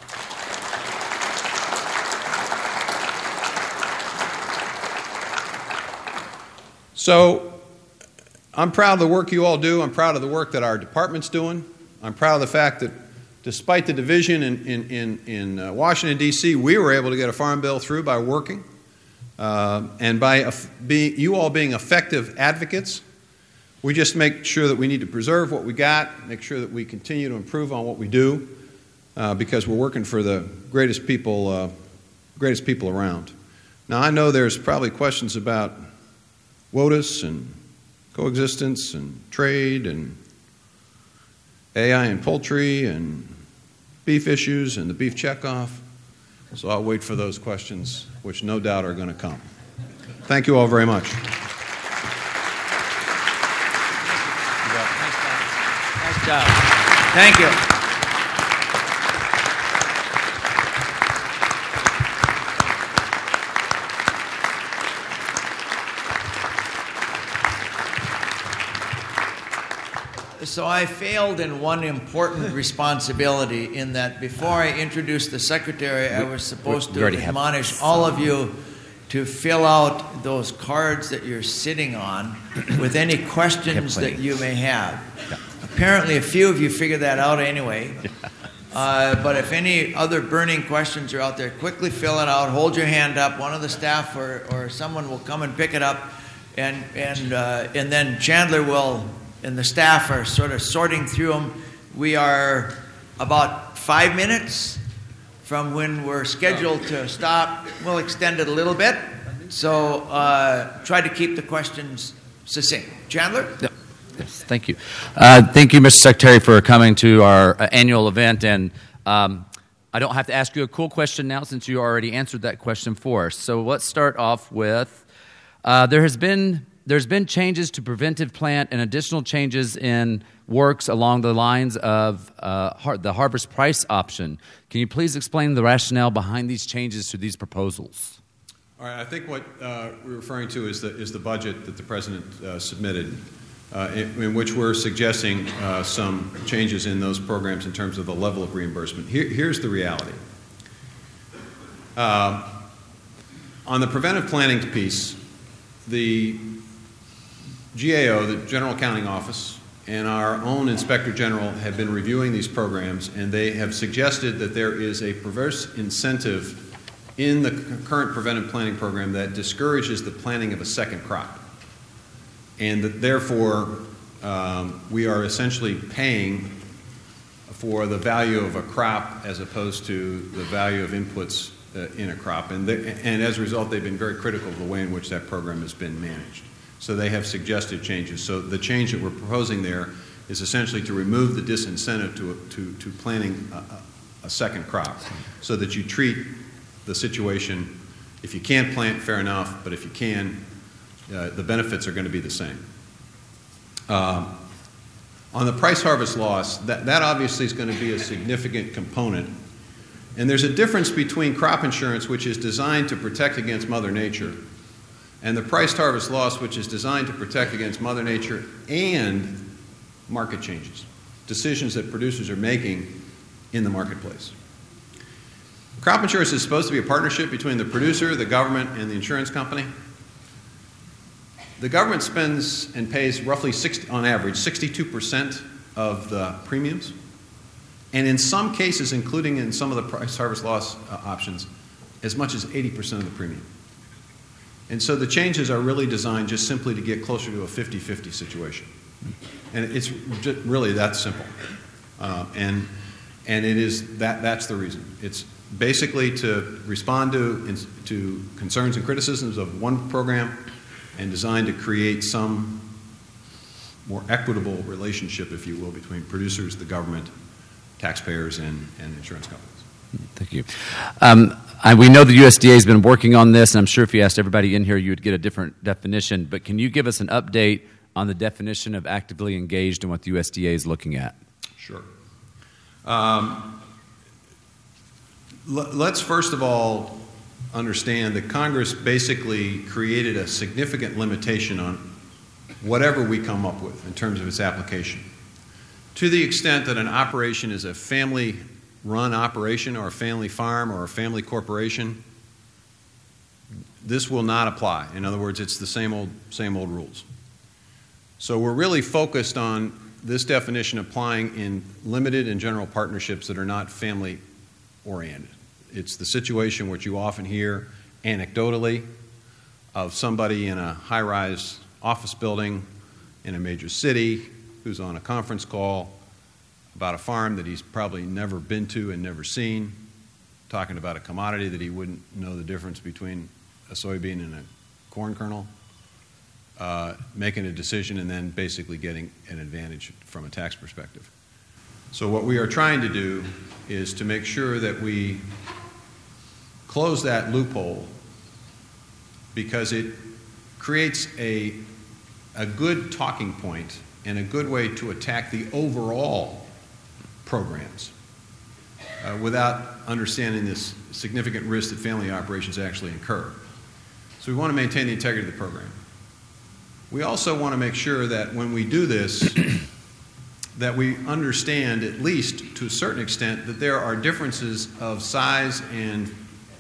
So, I'm proud of the work you all do. I'm proud of the work that our department's doing. I'm proud of the fact that despite the division in Washington, D.C., we were able to get a farm bill through by working. And by you all being effective advocates, we just make sure that we need to preserve what we got, make sure that we continue to improve on what we do, because we're working for the greatest people around. Now, I know there's probably questions about WOTUS and coexistence and trade and AI and poultry and beef issues and the beef checkoff. So I'll wait for those questions, which no doubt are going to come. Thank you all very much. Nice job. Thank you. So I failed in one important responsibility in that before I introduced the secretary, I was supposed to admonish all of you to fill out those cards that you're sitting on with any questions that you may have. Yeah. Apparently, a few of you figured that out anyway. But if any other burning questions are out there, quickly fill it out. Hold your hand up. One of the staff or someone will come and pick it up, and then Chandler will, and the staff are sort of sorting through them. We are about 5 minutes from when we're scheduled to stop. We'll extend it a little bit. So try to keep the questions succinct. Chandler? Yeah. Yes, thank you. Thank you, Mr. Secretary, for coming to our annual event. And I don't have to ask you a cool question now since you already answered that question for us. So let's start off with there's been changes to preventive plant and additional changes in works along the lines of the Harvest Price option. Can you please explain the rationale behind these changes to these proposals? All right, I think what we're referring to is the budget that the President submitted, in which we're suggesting some changes in those programs in terms of the level of reimbursement. Here's the reality. On the preventive planning piece, the GAO, the General Accounting Office, and our own Inspector General have been reviewing these programs, and they have suggested that there is a perverse incentive in the current preventive planning program that discourages the planting of a second crop. And that therefore, we are essentially paying for the value of a crop as opposed to the value of inputs in a crop. And as a result, they've been very critical of the way in which that program has been managed. So they have suggested changes. So the change that we're proposing there is essentially to remove the disincentive to planting a second crop, so that you treat the situation, if you can't plant, fair enough, but if you can, the benefits are going to be the same. On the price harvest loss, that obviously is going to be a significant component. And there's a difference between crop insurance, which is designed to protect against Mother Nature, and the price harvest loss, which is designed to protect against Mother Nature and market changes, decisions that producers are making in the marketplace. Crop insurance is supposed to be a partnership between the producer, the government, and the insurance company. The government spends and pays roughly, on average, 62% of the premiums. And in some cases, including in some of the price harvest loss options, as much as 80% of the premium. And so the changes are really designed just simply to get closer to a 50-50 situation. And it's just really that simple. And it is that's the reason. It's basically to respond to concerns and criticisms of one program and designed to create some more equitable relationship, if you will, between producers, the government, taxpayers, and insurance companies. Thank you. We know the USDA has been working on this, and I'm sure if you asked everybody in here, you would get a different definition. But can you give us an update on the definition of actively engaged and what the USDA is looking at? Sure. Let's first of all understand that Congress basically created a significant limitation on whatever we come up with in terms of its application. To the extent that an operation is a family-run operation or a family farm or a family corporation, this will not apply. In other words, it's the same old rules. So we're really focused on this definition applying in limited and general partnerships that are not family-oriented. It's the situation which you often hear anecdotally of somebody in a high-rise office building in a major city who's on a conference call about a farm that he's probably never been to and never seen, talking about a commodity that he wouldn't know the difference between a soybean and a corn kernel, making a decision and then basically getting an advantage from a tax perspective. So what we are trying to do is to make sure that we close that loophole, because it creates a good talking point and a good way to attack the overall programs without understanding this significant risk that family operations actually incur. So we want to maintain the integrity of the program. We also want to make sure that when we do this, that we understand, at least to a certain extent, that there are differences of size and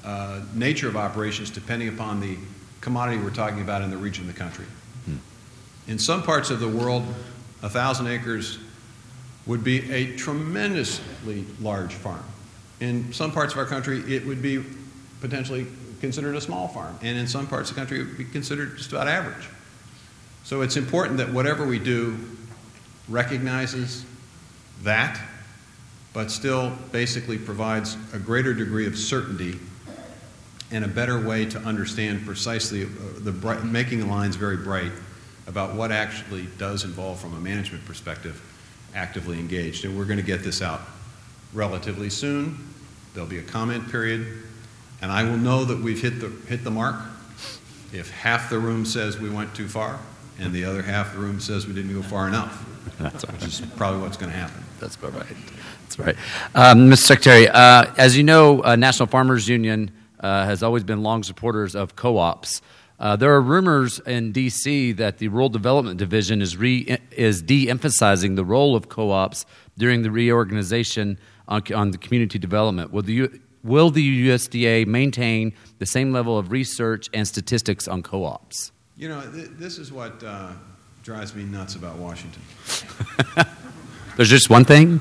nature of operations depending upon the commodity we're talking about in the region of the country. In some parts of the world, 1,000 acres would be a tremendously large farm. In some parts of our country, it would be potentially considered a small farm. And in some parts of the country, it would be considered just about average. So it's important that whatever we do recognizes that, but still basically provides a greater degree of certainty and a better way to understand precisely making the lines very bright about what actually does involve, from a management perspective, actively engaged. And we're going to get this out relatively soon. There'll be a comment period, and I will know that we've hit the mark if half the room says we went too far and the other half of the room says we didn't go far enough, which is probably what's going to happen. That's about right. That's right. Mr. Secretary, as you know, National Farmers Union has always been long supporters of co-ops. There are rumors in D.C. that the Rural Development Division is de-emphasizing the role of co-ops during the reorganization on the community development. Will the USDA maintain the same level of research and statistics on co-ops? You know, this is what drives me nuts about Washington. There's just one thing?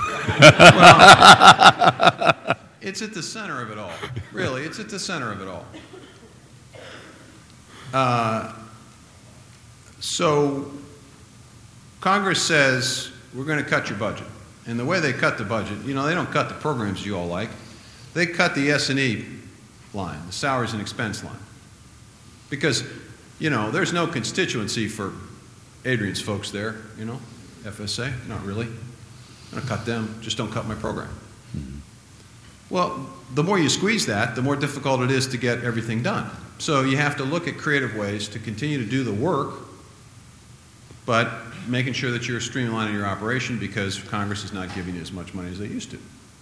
Well, it's at the center of it all. Really, it's at the center of it all. So Congress says, we're going to cut your budget. And the way they cut the budget, you know, they don't cut the programs you all like. They cut the S&E line, the salaries and expense line. Because, you know, there's no constituency for Adrian's folks there, you know, FSA, not really. I'm going to cut them, just don't cut my program. Mm-hmm. Well, the more you squeeze that, the more difficult it is to get everything done. So you have to look at creative ways to continue to do the work, but making sure that you're streamlining your operation because Congress is not giving you as much money as they used to.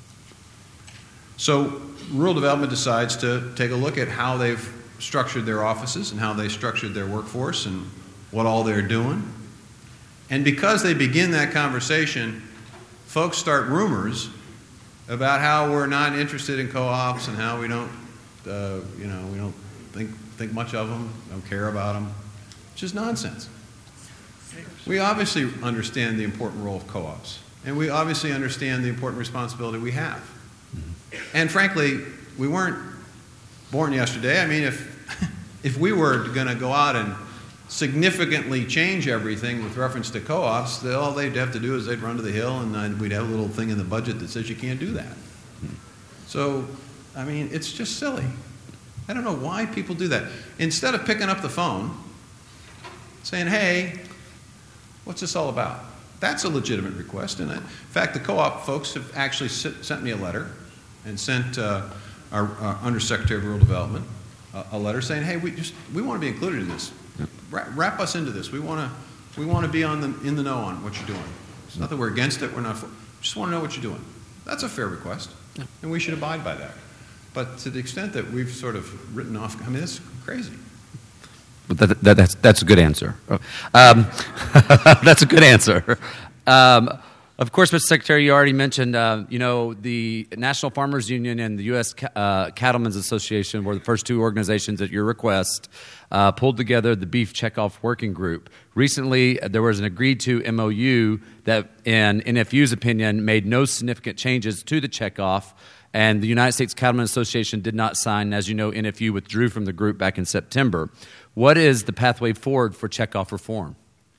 So Rural Development decides to take a look at how they've structured their offices and how they structured their workforce and what all they're doing. And because they begin that conversation, folks start rumors about how we're not interested in co-ops and how we don't, we don't think much of them, don't care about them, which is nonsense. We obviously understand the important role of co-ops, and we obviously understand the important responsibility we have. And frankly, we weren't born yesterday. I mean, if we were going to go out and significantly change everything with reference to co-ops, all they'd have to do is they'd run to the Hill and we'd have a little thing in the budget that says you can't do that. So, I mean, it's just silly. I don't know why people do that. Instead of picking up the phone, saying, hey, what's this all about? That's a legitimate request. And in fact, the co-op folks have actually sent me a letter and sent our Undersecretary of Rural Development a letter saying, hey, we want to be included in this. Wrap us into this. We want to be in the know on what you're doing. It's not that we're against it. We're not. Just want to know what you're doing. That's a fair request, and we should abide by that. But to the extent that we've sort of written off, I mean, it's crazy. That's a good answer. That's a good answer. Of course, Mr. Secretary, you already mentioned, the National Farmers Union and the U.S. Cattlemen's Association were the first two organizations at your request pulled together the Beef Checkoff Working Group. Recently, there was an agreed-to MOU that, in NFU's opinion, made no significant changes to the checkoff, and the United States Cattlemen's Association did not sign. As you know, NFU withdrew from the group back in September. What is the pathway forward for checkoff reform?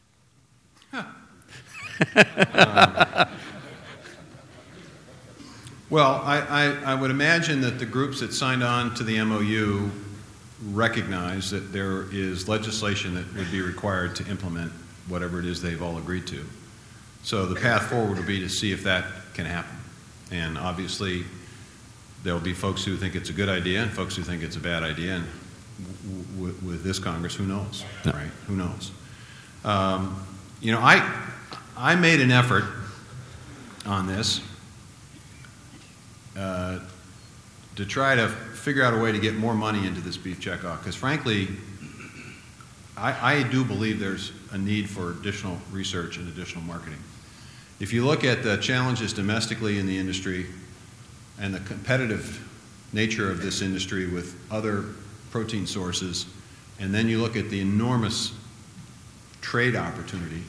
Well, I would imagine that the groups that signed on to the MOU recognize that there is legislation that would be required to implement whatever it is they've all agreed to. So the path forward will be to see if that can happen. And obviously, there will be folks who think it's a good idea and folks who think it's a bad idea. And with this Congress, who knows, right? Who knows? I made an effort on this to try to figure out a way to get more money into this beef checkoff, because frankly, I do believe there's a need for additional research and additional marketing. If you look at the challenges domestically in the industry and the competitive nature of this industry with other protein sources, and then you look at the enormous trade opportunity,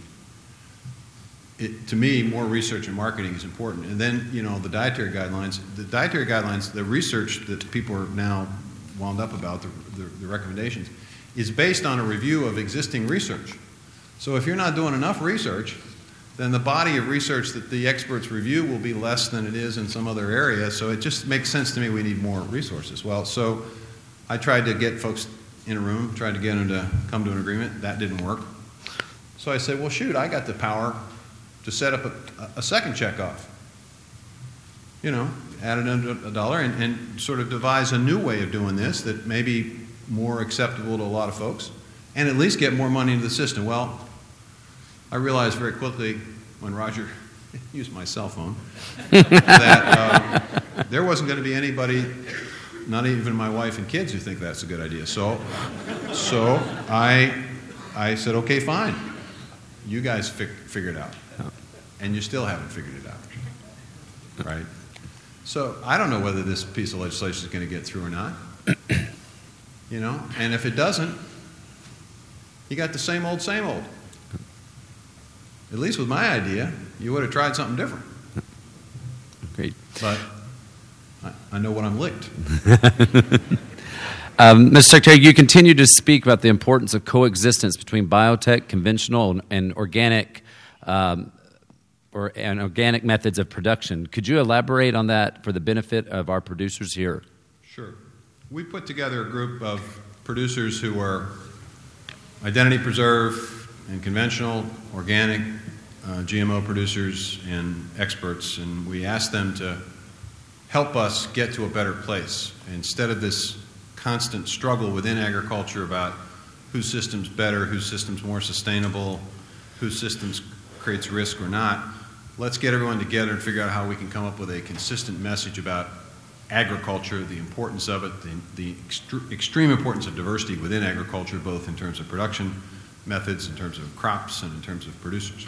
to me, more research and marketing is important. And then, the dietary guidelines, the research that people are now wound up about, the recommendations, is based on a review of existing research. So if you're not doing enough research, then the body of research that the experts review will be less than it is in some other area. So it just makes sense to me we need more resources. Well, so I tried to get folks in a room, tried to get them to come to an agreement. That didn't work. So I said, well, shoot, I got the power to set up a second checkoff. Added in $1 and sort of devise a new way of doing this that may be more acceptable to a lot of folks and at least get more money into the system. Well, I realized very quickly when Roger used my cell phone that there wasn't going to be anybody, not even my wife and kids, who think that's a good idea. So I said, okay, fine. You guys figure it out. And you still haven't figured it out. Right? So I don't know whether this piece of legislation is going to get through or not. And if it doesn't, you got the same old, same old. At least with my idea, you would have tried something different. Great. But I know what I'm licked. Mr. Secretary, you continue to speak about the importance of coexistence between biotech, conventional, and organic organic methods of production. Could you elaborate on that for the benefit of our producers here? Sure. We put together a group of producers who are identity preserve and conventional, organic, GMO producers and experts, and we asked them to help us get to a better place. Instead of this constant struggle within agriculture about whose system's better, whose system's more sustainable, whose systems creates risk or not, let's get everyone together and figure out how we can come up with a consistent message about agriculture, the importance of it, the extreme importance of diversity within agriculture, both in terms of production methods, in terms of crops, and in terms of producers.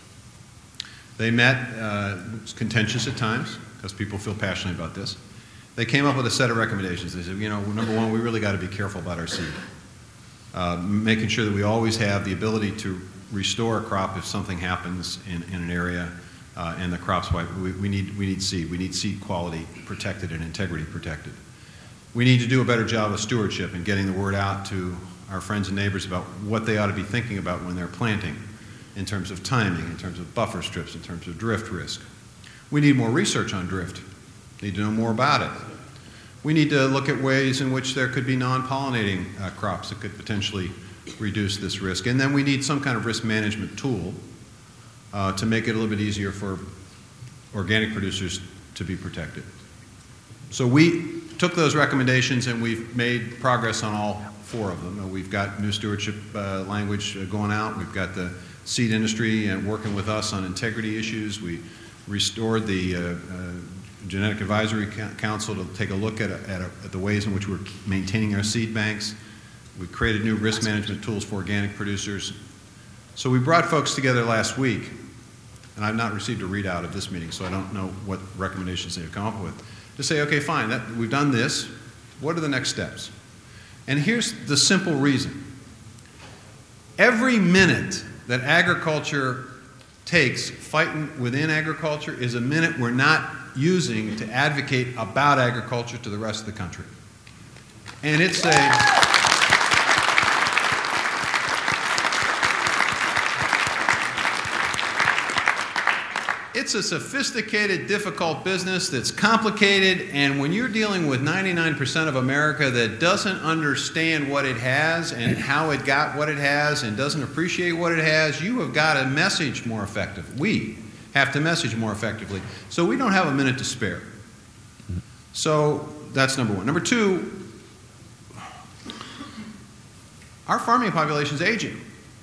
They met, it was contentious at times, because people feel passionately about this. They came up with a set of recommendations. They said, number one, we really got to be careful about our seed. Making sure that we always have the ability to restore a crop if something happens in an area and the crop's wipe. We need seed. We need seed quality protected and integrity protected. We need to do a better job of stewardship and getting the word out to our friends and neighbors about what they ought to be thinking about when they're planting in terms of timing, in terms of buffer strips, in terms of drift risk. We need more research on drift. Need to know more about it. We need to look at ways in which there could be non-pollinating crops that could potentially reduce this risk. And then we need some kind of risk management tool to make it a little bit easier for organic producers to be protected. So we took those recommendations and we've made progress on all four of them. We've got new stewardship language going out. We've got the seed industry and working with us on integrity issues. We restored the Genetic Advisory Council to take a look at the ways in which we're maintaining our seed banks. We created new risk management tools for organic producers. So we brought folks together last week, and I've not received a readout of this meeting, so I don't know what recommendations they've come up with, to say, okay, fine, we've done this. What are the next steps? And here's the simple reason. Every minute that agriculture takes fighting within agriculture is a minute we're not using to advocate about agriculture to the rest of the country. And it's a sophisticated, difficult business that's complicated, and when you're dealing with 99% of America that doesn't understand what it has and how it got what it has and doesn't appreciate what it has, you have got to message more effectively. We have to message more effectively. So we don't have a minute to spare. So that's number one. Number two, our farming population is aging.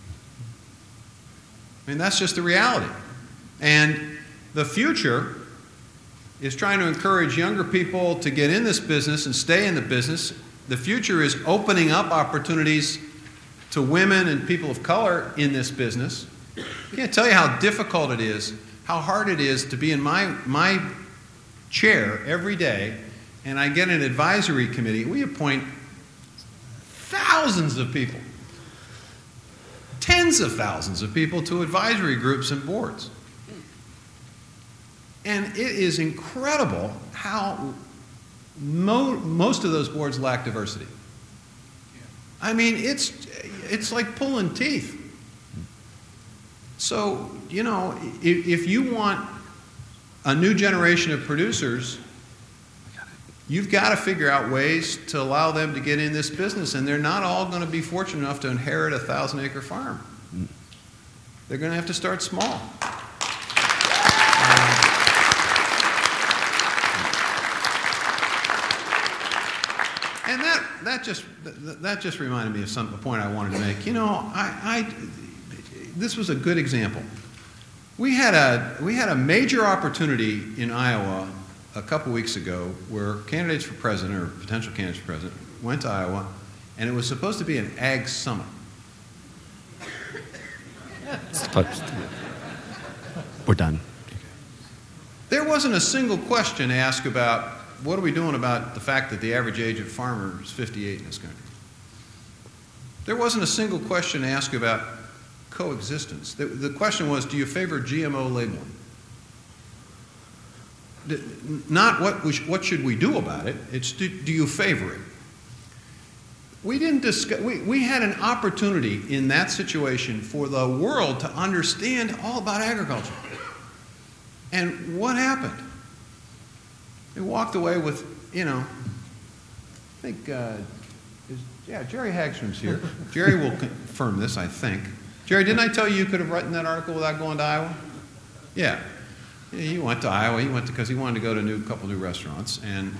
I mean, that's just the reality. And the future is trying to encourage younger people to get in this business and stay in the business. The future is opening up opportunities to women and people of color in this business. I can't tell you how difficult it is, how hard it is to be in my chair every day and I get an advisory committee. We appoint thousands of people, tens of thousands of people to advisory groups and boards. And it is incredible how most of those boards lack diversity. I mean, it's like pulling teeth. So, you know, if you want a new generation of producers, you've got to figure out ways to allow them to get in this business, and they're not all going to be fortunate enough to inherit a 1,000-acre farm. They're going to have to start small. And that just reminded me of a point I wanted to make. You know, this was a good example. We had a major opportunity in Iowa a couple weeks ago where candidates for president or potential candidates for president went to Iowa, and it was supposed to be an ag summit. We're done. There wasn't a single question asked about what are we doing about the fact that the average age of farmer is 58 in this country. There wasn't a single question asked about coexistence. The question was, do you favor GMO labeling? Not what should we do about it, it's do you favor it? We didn't discuss, we had an opportunity in that situation for the world to understand all about agriculture. And what happened? They walked away with, you know, I think, Jerry Hagstrom's here. Jerry will confirm this, I think. Jerry, didn't I tell you could have written that article without going to Iowa? Yeah. He went to Iowa. He went because he wanted to go to a couple new restaurants, and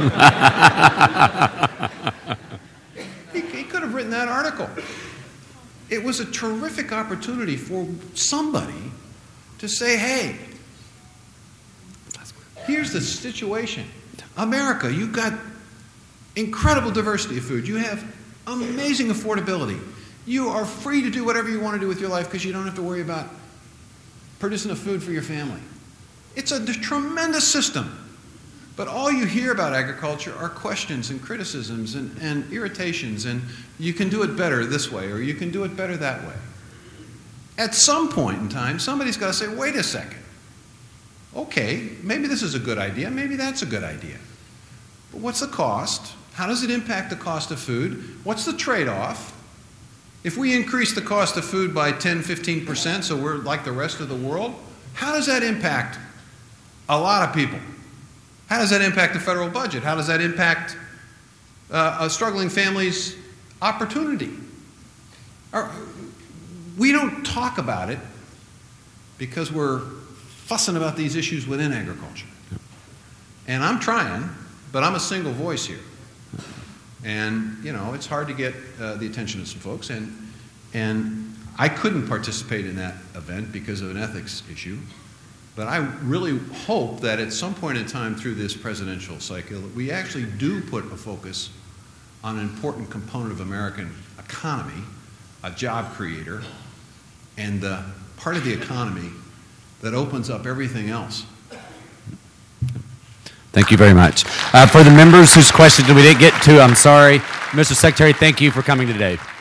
he could have written that article. It was a terrific opportunity for somebody to say, "Hey, here's the situation. America, you've got incredible diversity of food. You have amazing affordability. You are free to do whatever you want to do with your life because you don't have to worry about producing the food for your family." It's a tremendous system. But all you hear about agriculture are questions and criticisms and irritations, and you can do it better this way or you can do it better that way. At some point in time, somebody's got to say, wait a second. Okay, maybe this is a good idea, maybe that's a good idea. But what's the cost? How does it impact the cost of food? What's the trade-off? If we increase the cost of food by 10, 15%, so we're like the rest of the world, how does that impact a lot of people? How does that impact the federal budget? How does that impact a struggling family's opportunity? We don't talk about it because we're fussing about these issues within agriculture. And I'm trying, but I'm a single voice here. And, you know, it's hard to get the attention of some folks. And I couldn't participate in that event because of an ethics issue. But I really hope that at some point in time through this presidential cycle, that we actually do put a focus on an important component of American economy, a job creator, and the part of the economy that opens up everything else. Thank you very much. For the members whose questions we didn't get to, I'm sorry. Mr. Secretary, thank you for coming today.